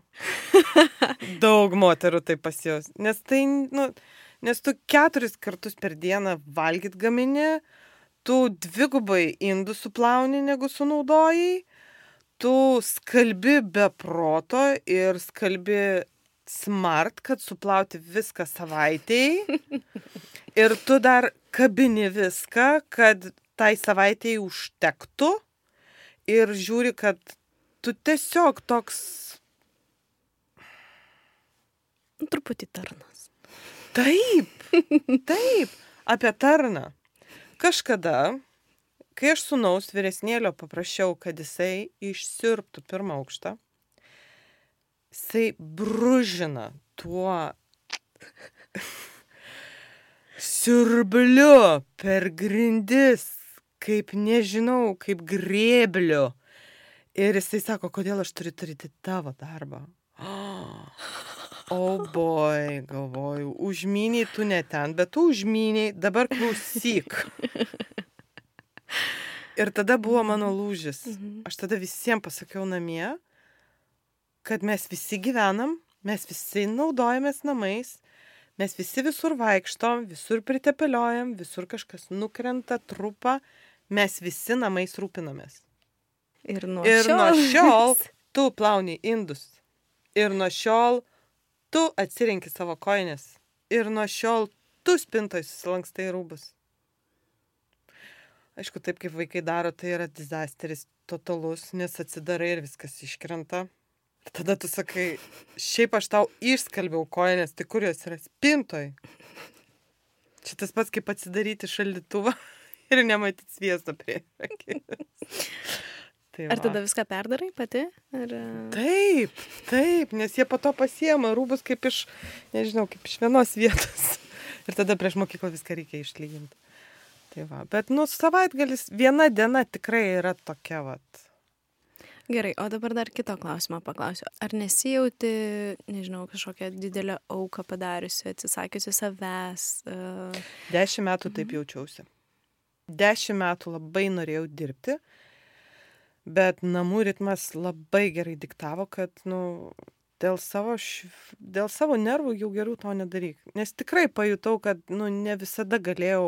Daug moterų tai pasijaus. Nes tai, nu, nes tu keturis kartus per dieną valgyt gamini, tu dvigubai indų suplauni, negu sunaudojai, tu skalbi be proto ir skalbi smart, kad suplauti viską savaitėjai. Ir tu dar kabini viską, kad tai savaitėjai užtektų. Ir žiūri, kad tu tiesiog toks... Truputį tarnas. Taip, taip, apie tarną. Kažkada, kai aš sūnaus vyresnėlio paprašiau, kad jisai išsiurbtų pirmą aukštą, jisai bružina tuo siurbliu per grindis, kaip nežinau, kaip grėbliu. Ir jisai sako, kodėl aš turiu daryti tavo darbą. Oh boy, galvoju, užmyniai tu ne ten, bet tu užmyniai, dabar klausyk. Ir tada buvo mano lūžis. Aš tada visiems pasakiau namie, kad mes visi gyvenam, mes visi naudojamės namais, mes visi visur vaikštom, visur pritepeliojam, visur kažkas nukrenta, trupa, mes visi namais rūpinamės. Ir nuo Ir šiol. nuo šiol tu plauni indus. Ir nuo šiol tu atsirenki savo kojines. Ir nuo šiol tu spintoj susilankstai rūbus. Aišku, taip kaip vaikai daro, tai yra dizasteris totalus, nes atsidarai ir viskas iškrenta. Tada tu sakai, šiaip aš tau išskalbiau kojines, tai kur jos yra spintoj? Čia tas pats kaip atsidaryti šaldytuvą ir nematyti sviesto prie akis. Tai Ar tada viską perdarai pati? Ar... Taip, taip, nes jie po to pasiema rūbus kaip iš, nežinau, kaip iš vienos vietos. Ir tada prieš mokyklą viską reikia išlyginti. Tai va, bet, nu, savaitgalis, viena diena tikrai yra tokia, vat. Gerai, o dabar dar kito klausimą paklausiu. Ar nesijauti, nežinau, kažkokią didelę auką padariusi, atsisakiusi savęs? Uh... Dešimt metų taip jaučiausi. Dešimt metų labai norėjau dirbti, bet namų ritmas labai gerai diktavo, kad, nu, dėl savo, šv... dėl savo nervų jau geriau to nedaryk. Nes tikrai pajutau, kad, nu, ne visada galėjau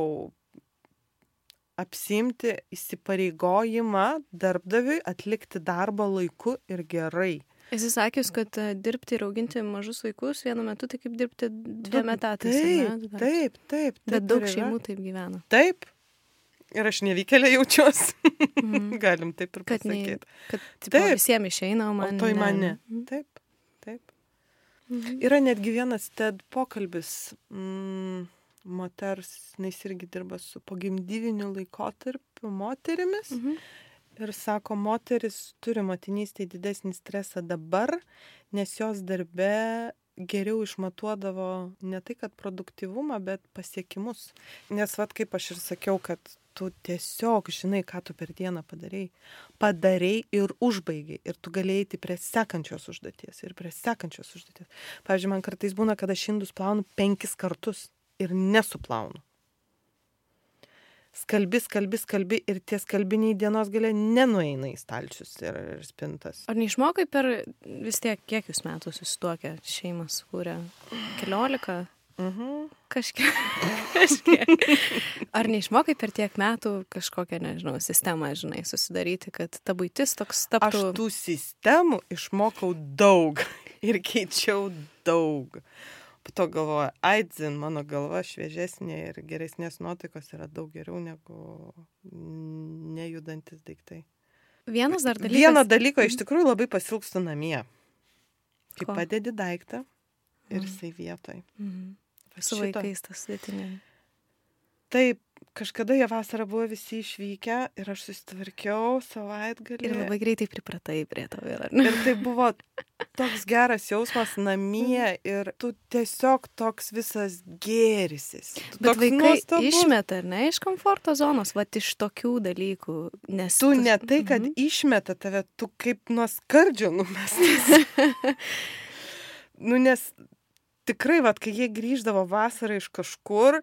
apsiimti įsipareigojimą darbdaviui atlikti darbą laiku ir gerai. Esi sakius, kad uh, dirbti ir auginti mažus vaikus vienu metu, tai kaip dirbti dviem etatais. Taip, taip, taip, taip. Bet daug šeimų taip gyvena. Taip. Ir aš nevykėlė jaučiuosi. Mm. Galim taip ir kad pasakyti. Ne, kad tipo, visiems išeina, o man o toj man ne. Mm. Taip, taip. Mhm. Yra netgi vienas TED pokalbis. Mm, moters, jis irgi dirba su pogimdyviniu laikotarpiu moterimis. Mhm. Ir sako, moteris turi motinystėje didesnį stresą dabar, nes jos darbe geriau išmatuodavo ne tai, kad produktyvumą, bet pasiekimus. Nes vat kaip aš ir sakiau, kad tu tiesiog žinai, ką tu per dieną padarei. Padarei ir užbaigiai. Ir tu galėjai eiti prie sekančios užduoties. Ir prie sekančios užduoties. Pavyzdžiui, man kartais būna, kad aš indus plaunu penkis kartus ir nesuplaunu. Skalbi, skalbi, skalbi ir tie skalbiniai dienos gale nenueina į stalčius ir, ir spintas. Ar neišmokai per vis tiek kiek jūs metų susituokę šeimą sukūrė? Keliolika? Mhm. Kažkiek. Kažkiek. Ar neišmokai per tiek metų kažkokią, nežinau, sistemą, žinai, susidaryti, kad ta buitis toks taptų... Aš tų sistemų išmokau daug ir keičiau daug. Po to galvoju, aidzin, mano galva šviežesnė ir geresnės nuotaikos yra daug geriau negu nejudantis daiktai. Vienas dar dalykas. Vieno dalyko iš tikrųjų labai pasilgstu namie. Kai Ko? padedi daiktą ir Mhm. jisai vietoj. Mhm. Va Su šito- vaikais tas sudėtinė. Taip, kažkada jie vasarą buvo visi išvykę ir aš susitvarkiau savaitgalį. Ir labai greitai pripratai prie to vėl, ar ne? Ir tai buvo toks geras jausmas namie ir tu tiesiog toks visas gėrisis. Tu Bet toks vaikai nuostabus. išmeta, ar ne, iš komforto zonos, va iš tokių dalykų. Nes Tu ne tai, kad Mhm. išmeta tave, tu kaip nuo skardžio numestas. Nu, nes tikrai, vat, kai jie grįždavo vasarą iš kažkur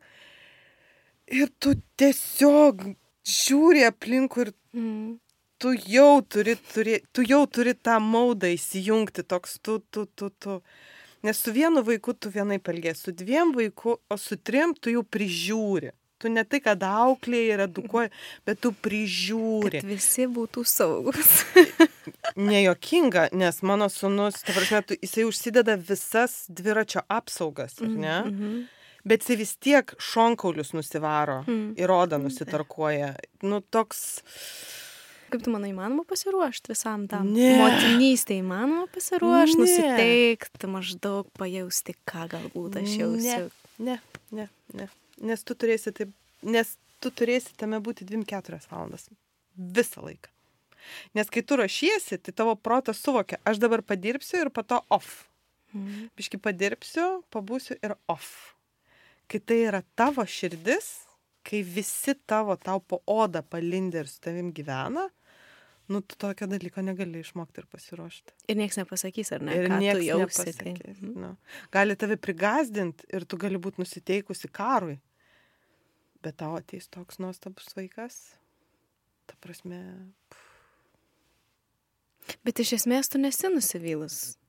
ir tu tiesiog žiūri aplinkui ir Mhm. tu jau turi, turi, tu jau turi tą maudą įsijungti, toks tu, tu, tu, tu. Nes su vienu vaiku tu vienaip elgies, su dviem vaiku, o su trim tu jau prižiūri. Tu ne tai, kad auklėji ir edukuoji, bet tu prižiūri. Kad visi būtų saugus. Nejokinga, nes mano sūnus, ta prasme, tu, jisai užsideda visas dviračio apsaugas, ar ne? Mhm. Bet jisai vis tiek šonkaulius nusivaro Mhm. ir odą nusitarkuoja. Nu, toks... Kaip tu manai, įmanoma pasiruošti visam tam? Ne. Motinystė įmanoma pasiruošti, Ne. nusiteikti, maždaug pajausti, ką galbūt aš jausiu. Ne, ne, ne. Nes tu turėsi taip, nes tu turėsi tame būti dvi keturias valandas. Visą laiką. Nes kai tu ruošiesi, tai tavo protas suvokia, aš dabar padirbsiu ir po to off. Mhm. Biški padirbsiu, pabūsiu ir off. Kai tai yra tavo širdis, kai visi tavo tau po odą palindė ir su tavim gyvena, nu, tu tokio dalyko negali išmokti ir pasiruošti. Ir nieks nepasakys, ar ne, Ir ką tu nieks jausi. nepasakys. Tai. Nu. Gali tave prigazdinti ir tu gali būti nusiteikusi karui. Bet tau ateis toks nuostabus vaikas. Ta prasme... Bet iš esmės tu nesi nusivylus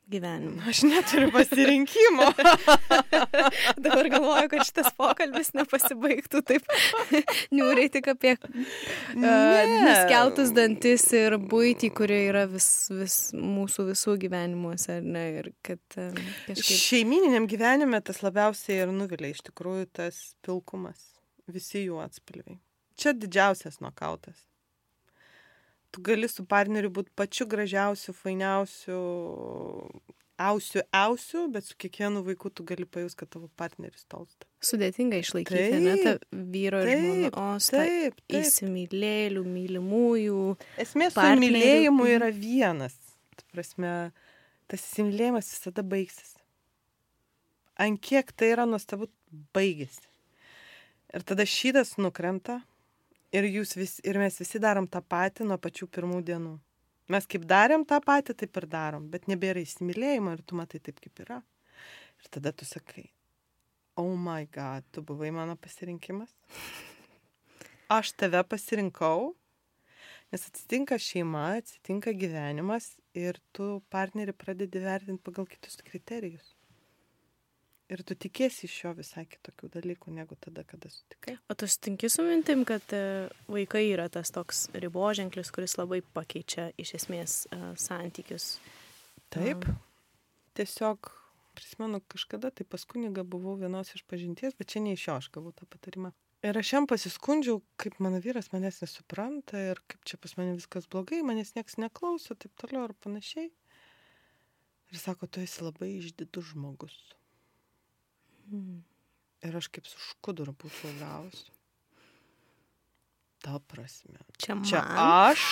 gyvenimą. Aš neturiu pasirinkimo. Dabar galvoju, kad šitas pokalbis nepasibaigtų taip niūriai tik apie uh, nuskeltus dantis ir buitį, kuri yra vis, vis mūsų visų gyvenimuose, ar ne? Ir kad um, kažkaip... Šeimininiam gyvenime tas labiausiai ir nuvilia iš tikrųjų tas pilkumas. Visi jų atspalviai. Čia didžiausias nokautas. Tu gali su partneriu būti pačiu gražiausiu, fainiausiu, ausiu, ausiu, bet su kiekvienu vaiku tu gali pajus, kad tavo partneris tolsta. Sudėtinga išlaikyti, taip, ne, tą vyro ir žmonos, tą įsimylėlių, mylimųjų. Esmė su mylėjimu yra vienas. Ta prasme, tas įsimylėjimas visada baigsis. Ant kiek tai yra nuostabu, baigėsi. Ir tada šitas nukrenta. Ir, jūs vis, ir mes visi darom tą patį nuo pačių pirmų dienų. Mes kaip darėm tą patį, taip ir darom. Bet nebėra įsimylėjimo ir tu matai taip, kaip yra. Ir tada tu sakai, oh my god, tu buvai mano pasirinkimas. Aš tave pasirinkau, nes atsitinka šeima, atsitinka gyvenimas ir tu partnerį pradedi vertinti pagal kitus kriterijus. Ir tu tikėsi iš jo visai kitokių dalykų, negu tada, kada sutikai. O tu sutinki su mintim, kad vaikai yra tas toks riboženklis, kuris labai pakeičia iš esmės santykius? Taip. Tiesiog, prisimenu, kažkada, tai pas kunigą buvau vienos iš pažinties, bet čia ne iš jo aš gavau tą patarimą. Ir aš jam pasiskundžiau, kaip mano vyras manęs nesupranta ir kaip čia pas mane viskas blogai, manęs nieks neklauso, taip toliau ir panašiai. Ir sako, tu esi labai išdidus žmogus. Hmm. Ir aš kaip su škuduru būčiau gavus. Ta prasme. Čia, čia aš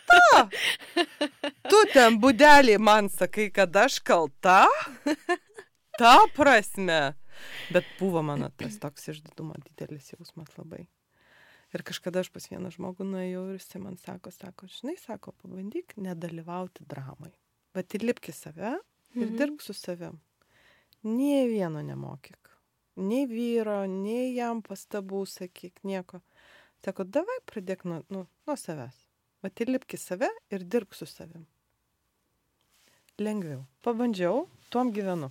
kalta? Tu ten budelį man sakai, kad aš kalta? Ta prasme. Bet buvo mano tas toks išdidumo didelis jausmas labai. Ir kažkada aš pas vieną žmogų nuėjau ir jis man sako, sako, žinai, sako, pabandyk nedalyvauti dramai. Bet įlipk į save ir mhm. dirbk su savim. Nie vieno nemokyk. Nei vyro, nei jam pastabų sakyk, nieko. Sako, davai pradėk nuo, nu, nuo savęs. Vat įlipk į save ir dirbk su savim. Lengviau. Pabandžiau, tuom gyvenu.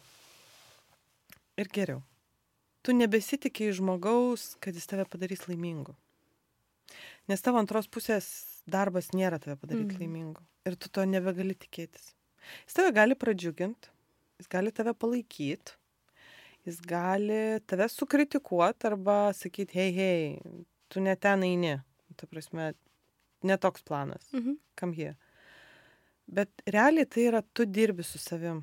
Ir geriau. Tu nebesitikė iš žmogaus, kad jis tave padarys laimingu. Nes tavo antros pusės darbas nėra tave padaryti mm. laimingu. Ir tu to nebegali tikėtis. Jis tave gali pradžiuginti, jis gali tave palaikyti, jis gali tave sukritikuoti arba sakyti, hei, hei, tu ne ten eini. Ta prasme, ne toks planas. Mhm. Come here. Bet realiai tai yra, tu dirbi su savim.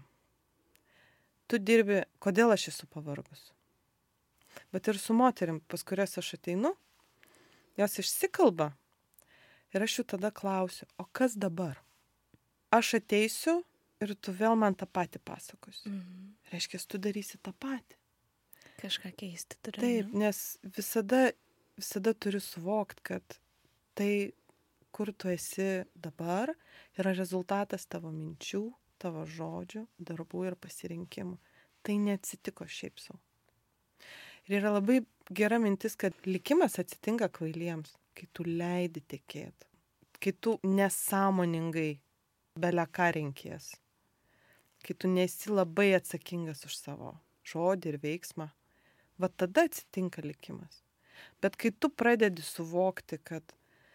Tu dirbi, kodėl aš esu pavargus. Bet ir su moterim, pas kurias aš ateinu, jos išsikalba ir aš jų tada klausiu, o kas dabar? Aš ateisiu ir tu vėl man tą patį pasakosi. Mhm. Reiškia, tu darysi tą patį. Kažką keisti turi. Taip, ne? Nes visada, visada turi suvokti, kad tai, kur tu esi dabar, yra rezultatas tavo minčių, tavo žodžių, darbų ir pasirinkimų. Tai neatsitiko šiaip sau. Ir yra labai gera mintis, kad likimas atsitinka kvailiems, kai tu leidi tekėti, kai tu nesąmoningai bele ką renkies. Kai tu nesi labai atsakingas už savo žodį ir veiksmą, va tada atsitinka likimas. Bet kai tu pradedi suvokti, kad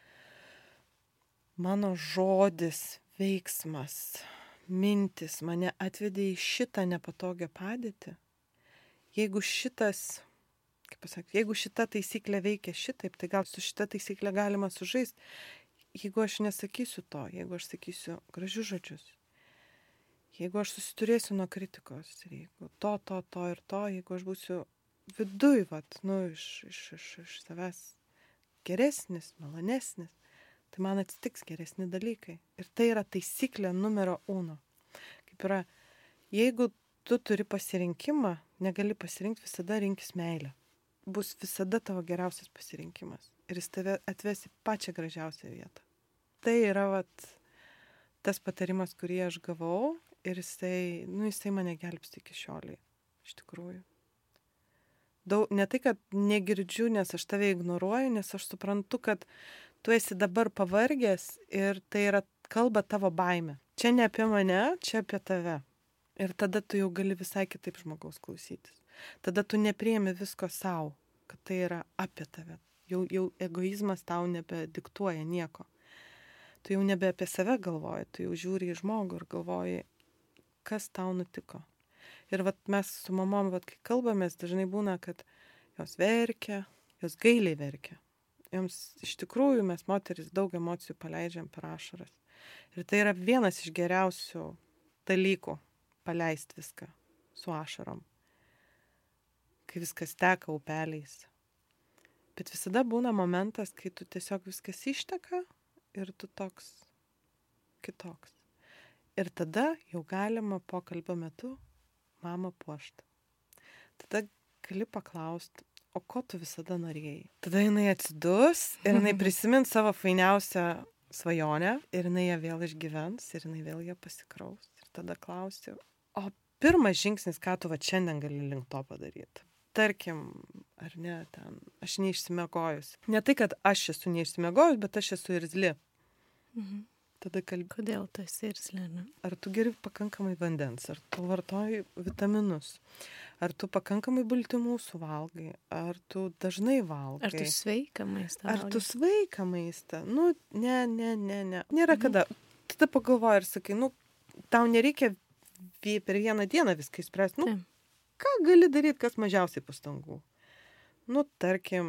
mano žodis, veiksmas, mintis mane atvedė į šitą nepatogią padėtį, jeigu šitas, kaip pasakyti, jeigu šita taisyklė veikia šitaip, tai gal su šita taisyklė galima sužaisti. Jeigu aš nesakysiu to, jeigu aš sakysiu gražius žodžius, jeigu aš susiturėsiu nuo kritikos, jeigu to, to, to ir to, jeigu aš būsiu viduj, vat, nu, iš, iš, iš, iš savęs geresnis, malonesnis, tai man atsitiks geresni dalykai. Ir tai yra taisyklė numero uno. Kaip yra, jeigu tu turi pasirinkimą, negali pasirinkti, visada rinkis meilę. Bus visada tavo geriausias pasirinkimas. Ir jis tave atves į pačią gražiausią vietą. Tai yra vat, tas patarimas, kurį aš gavau ir jisai, nu, jisai mane gelbsti iki šioliai. Iš tikrųjų. Daug, ne tai, kad negirdžiu, nes aš tave ignoruoju, nes aš suprantu, kad tu esi dabar pavargęs ir tai yra kalba tavo baimė. Čia ne apie mane, čia apie tave. Ir tada tu jau gali visai kitaip žmogaus klausytis. Tada tu nepriemi visko savo, kad tai yra apie tave. Jau, jau egoizmas tau nebediktuoja nieko. Tu jau nebe apie save galvoji, tu jau žiūri į žmogų ir galvoji, kas tau nutiko. Ir vat mes su mamom, vat, kai kalbamės, dažnai būna, kad jos verkia, jos gailiai verkia. Joms iš tikrųjų mes moteris daug emocijų paleidžiam per ašaras. Ir tai yra vienas iš geriausių dalykų paleisti viską su ašarom. Kai viskas teka upeliais. Bet visada būna momentas, kai tu tiesiog viskas išteka ir tu toks kitoks. Ir tada jau galima pokalbio metu mamą puošti. Tada gali paklausti, o ko tu visada norėjai? Tada jinai atsidus ir jinai prisimins savo fainiausią svajonę ir jinai ją vėl išgyvens ir jinai vėl ją pasikraus. Ir tada klausiu, o pirmas žingsnis, ką tu va šiandien gali link to padaryti? Tarkim, ar ne, ten, aš neišsimiegojus. Ne tai, kad aš esu neišsimiegojus, bet aš esu irzli. Mhm. Tada kalbė. Kodėl tu esi irzli, ne? Ar tu geri pakankamai vandens, ar tu vartoji vitaminus, ar tu pakankamai baltymų suvalgai, ar tu dažnai valgai. Ar tu sveiką maistą valgai? Ar tu sveiką maistą? Nu, ne, ne, ne, ne. Nėra kada. Tada pagalvoji ir sakai, nu, tau nereikia per vieną dieną viską išspręsti. Nu, Taip. ką gali daryti, kas mažiausiai pastangų? Nu, tarkim,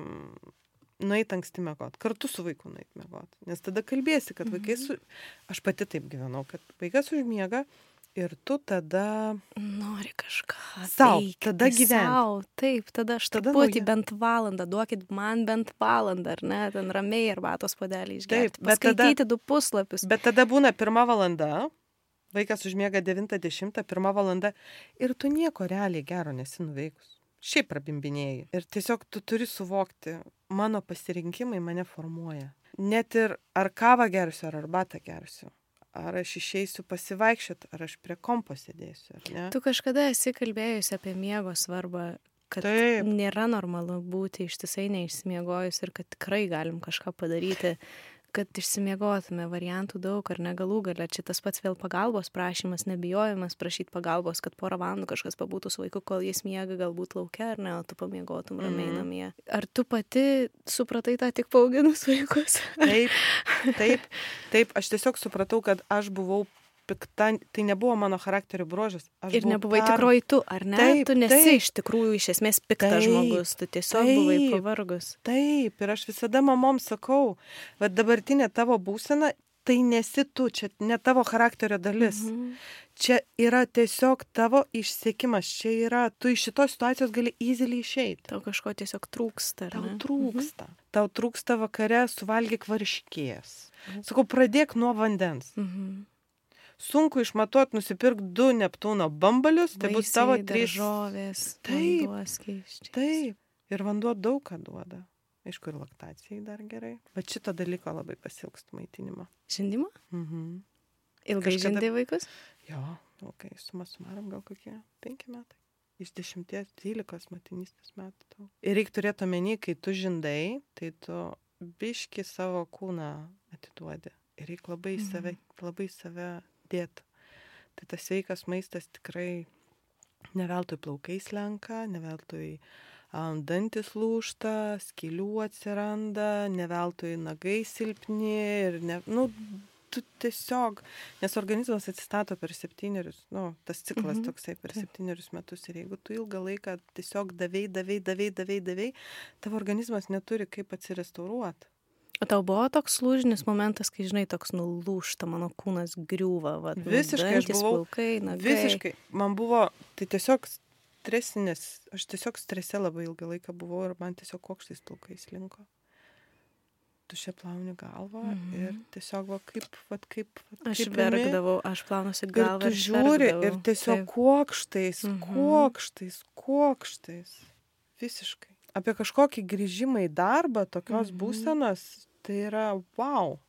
nueit anksti miegot, kartu su vaiku nueit miegot. Nes tada kalbėsi, kad vaikai su... Aš pati taip gyvenau, kad vaikas užmiega ir tu tada... Nori kažką. Sau, veikti, tada gyventi. Sau, taip, tada aš Tada truputį nauja- bent valandą, duokit man bent valandą, ar ne, ten ramiai arbatos puodelį išgerti. Taip, bet tada- Paskaityti du puslapius. Bet tada būna pirma valanda, vaikas užmiega devintą dešimtą, pirma valanda ir tu nieko realiai gero nesi nuveikus. Šiaip prabimbinėjai. Ir tiesiog tu turi suvokti, mano pasirinkimai mane formuoja. Net ir ar kavą gersiu, ar arbatą gersiu. Ar aš išeisiu pasivaikščioti, ar aš prie kompo sėdėsiu, ar ne? Tu kažkada esi kalbėjusi apie miego svarbą, kad Taip. nėra normalu būti ištisai neišsimiegojus ir kad tikrai galim kažką padaryti, kad išsimiegotume, variantų daug ar negalų galia. Čia tas pats vėl pagalbos prašymas, nebijojimas prašyti pagalbos, kad porą valandų kažkas pabūtų su vaiku, kol jis miega, galbūt laukia, ar ne, o tu pamiegotum ramiai Mhm. namie. Ar tu pati supratai tą tik paauginus vaikus? Taip, taip, taip. Aš tiesiog supratau, kad aš buvau pikta, tai nebuvo mano charakterio bruožas. Aš Ir buvau nebuvai per- tikroji tu, ar ne? Taip, Tu nesi taip. iš tikrųjų iš esmės piktas Taip, žmogus, tu tiesiog buvai taip. pavargus. Taip, ir aš visada mamom sakau, va dabartinė tavo būsena, tai nesi tu, čia ne tavo charakterio dalis. Mhm. Čia yra tiesiog tavo išsiekimas, čia yra, tu iš šitos situacijos gali easily išeiti. Tau kažko tiesiog trūksta, ar Tau ne? trūksta. Tau trūksta vakare, suvalgyk varškės. Sakau, pradėk nuo vandens. Mhm. Sunku išmatuoti, nusipirk du Neptūno bambalius, tai bus tavo Vaisiai, trys. daržovės, Taip. vanduo skysčiai. Taip. Ir vanduo daug ką duoda. Aišku, ir laktacijai dar gerai. Bet šito dalyko labai pasilgstu maitinimą. Žindimą? Mhm. Ilgai Kažkada- žindai vaikus? Jo, ilgai, suma sumarom gal kokie penki metai. Iš dešimties, dvylikos motinystės metų. Daug. Ir reikia turėti omeny, kai tu žindai, tai tu biški savo kūną atiduodi. Ir reikia labai į save, labai į save dėti. Tai tas sveikas maistas tikrai neveltui plaukai slenka, neveltui um, dantis lūžta, skylių atsiranda, neveltui nagai silpni ir ne, nu, tu tiesiog, nes organizmas atsistato per septynerius, nu, tas ciklas Mhm, toksai per taip. septynerius metus ir jeigu tu ilgą laiką tiesiog davei, davei, davei, davei, davei, tavo organizmas neturi kaip atsirestauruoti. O tau buvo toks lūžinis momentas, kai, žinai, toks nulūžta, mano kūnas griūva, va, Visiškai, aš dantys, buvau plaukai, nagai. Visiškai, man buvo, tai tiesiog stresinės, aš tiesiog strese labai ilgą laiką buvau ir man tiesiog kokštais plaukais linko. Tu čia plauni galvą Mhm. ir tiesiog, va, kaip, va, kaip, va, Aš kaip verkdavau, aš plaunusi Ir galvą. tu žiūri verkdavau. ir tiesiog Taip. kuokštais, Mhm. kuokštais, kuokštais. Visiškai. Apie kažkokį grįžimą į darbą, tokios Mhm. būsenos, tai yra wow.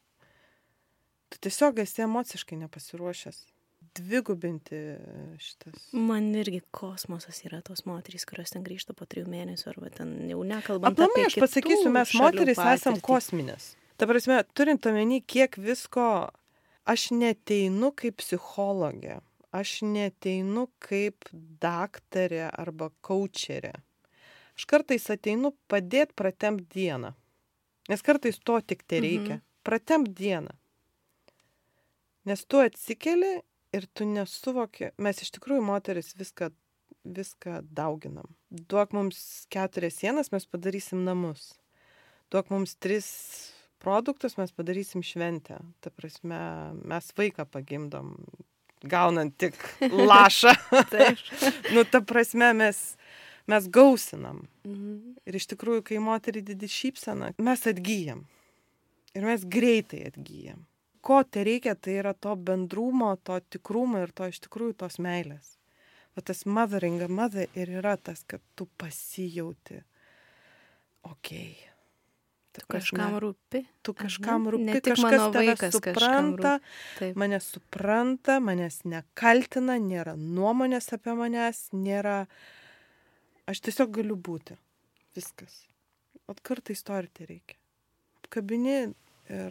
Tu tiesiog esi emociškai nepasiruošęs. Dvigubinti šitas. Man irgi kosmosas yra tos moterys, kurios ten grįžta po trijų mėnesių, arba ten jau nekalbant Aplamai, apie aš pasakysiu, kitų mes šalių moterys esam patirtį. kosminės. Ta prasme, turint omeny, kiek visko, aš neteinu kaip psichologė. aš neteinu kaip daktarė arba kaučerė. Aš kartais ateinu padėt pratempt dieną. Nes kartais to tik te reikia. Mhm. Pratempt dieną. Nes tu atsikeli ir tu nesuvoki. Mes iš tikrųjų moteris viską, viską dauginam. Duok mums keturias sienas, mes padarysim namus. Duok mums tris produktus, mes padarysim šventę. Ta prasme, mes vaiką pagimdom, gaunant tik lašą. Taip. Nu, ta prasme, mes, mes gausinam. Mhm. Ir iš tikrųjų, kai moteriai didi šypsena, mes atgyjam. Ir mes greitai atgyjam. Ko tai reikia, tai yra to bendrumo, to tikrumo ir to iš tikrųjų tos meilės. O tas mothering, mother ir yra tas, kad tu pasijauti. Okei. Okay. Tu kažkam rūpi. Tu kažkam rūpi, ne tik kažkas mano tave vaikas supranta, mane supranta, manęs nekaltina, nėra nuomonės apie manęs, nėra... Aš tiesiog galiu būti. Viskas. O kartais to ir tai reikia. Apkabini ir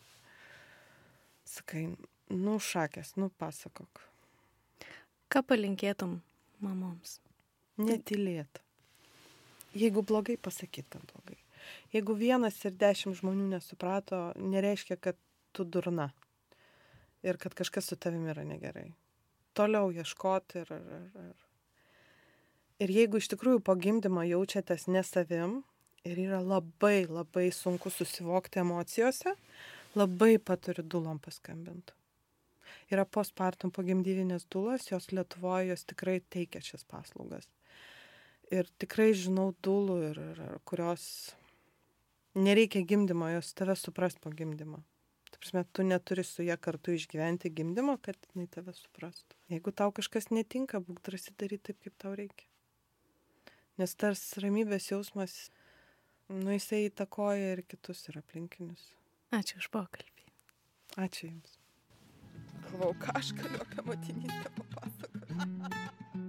sakai, nu šakės, nu pasakok. Ką palinkėtum mamoms? Netylėt. Jeigu blogai, pasakytum blogai. Jeigu vienas ir dešimt žmonių nesuprato, nereiškia, kad tu durna. Ir kad kažkas su tavimi yra negerai. Toliau ieškoti ir... Ir, ir, ir jeigu iš tikrųjų po gimdymo jaučiatės ne savim ir yra labai, labai sunku susivokti emocijose, labai paturiu dulom paskambinti. Yra postpartum pogimdyvinės dulos, jos Lietuvoje, jos tikrai teikia šias paslaugas. Ir tikrai žinau dulų, ir, ir, kurios nereikia gimdymo, jos tave supras po gimdymo. Ta prasme, tu neturi su ją kartu išgyventi gimdymo, kad jinai tave suprastų. Jeigu tau kažkas netinka, būk drąsi daryti taip, kaip tau reikia. Nes tas ramybės jausmas, nu jisai įtakoja ir kitus ir aplinkinius. Ačiū už pokalbį. Ačiū Jums. Galvau, ką aš galiu apie motinystę papasakoti.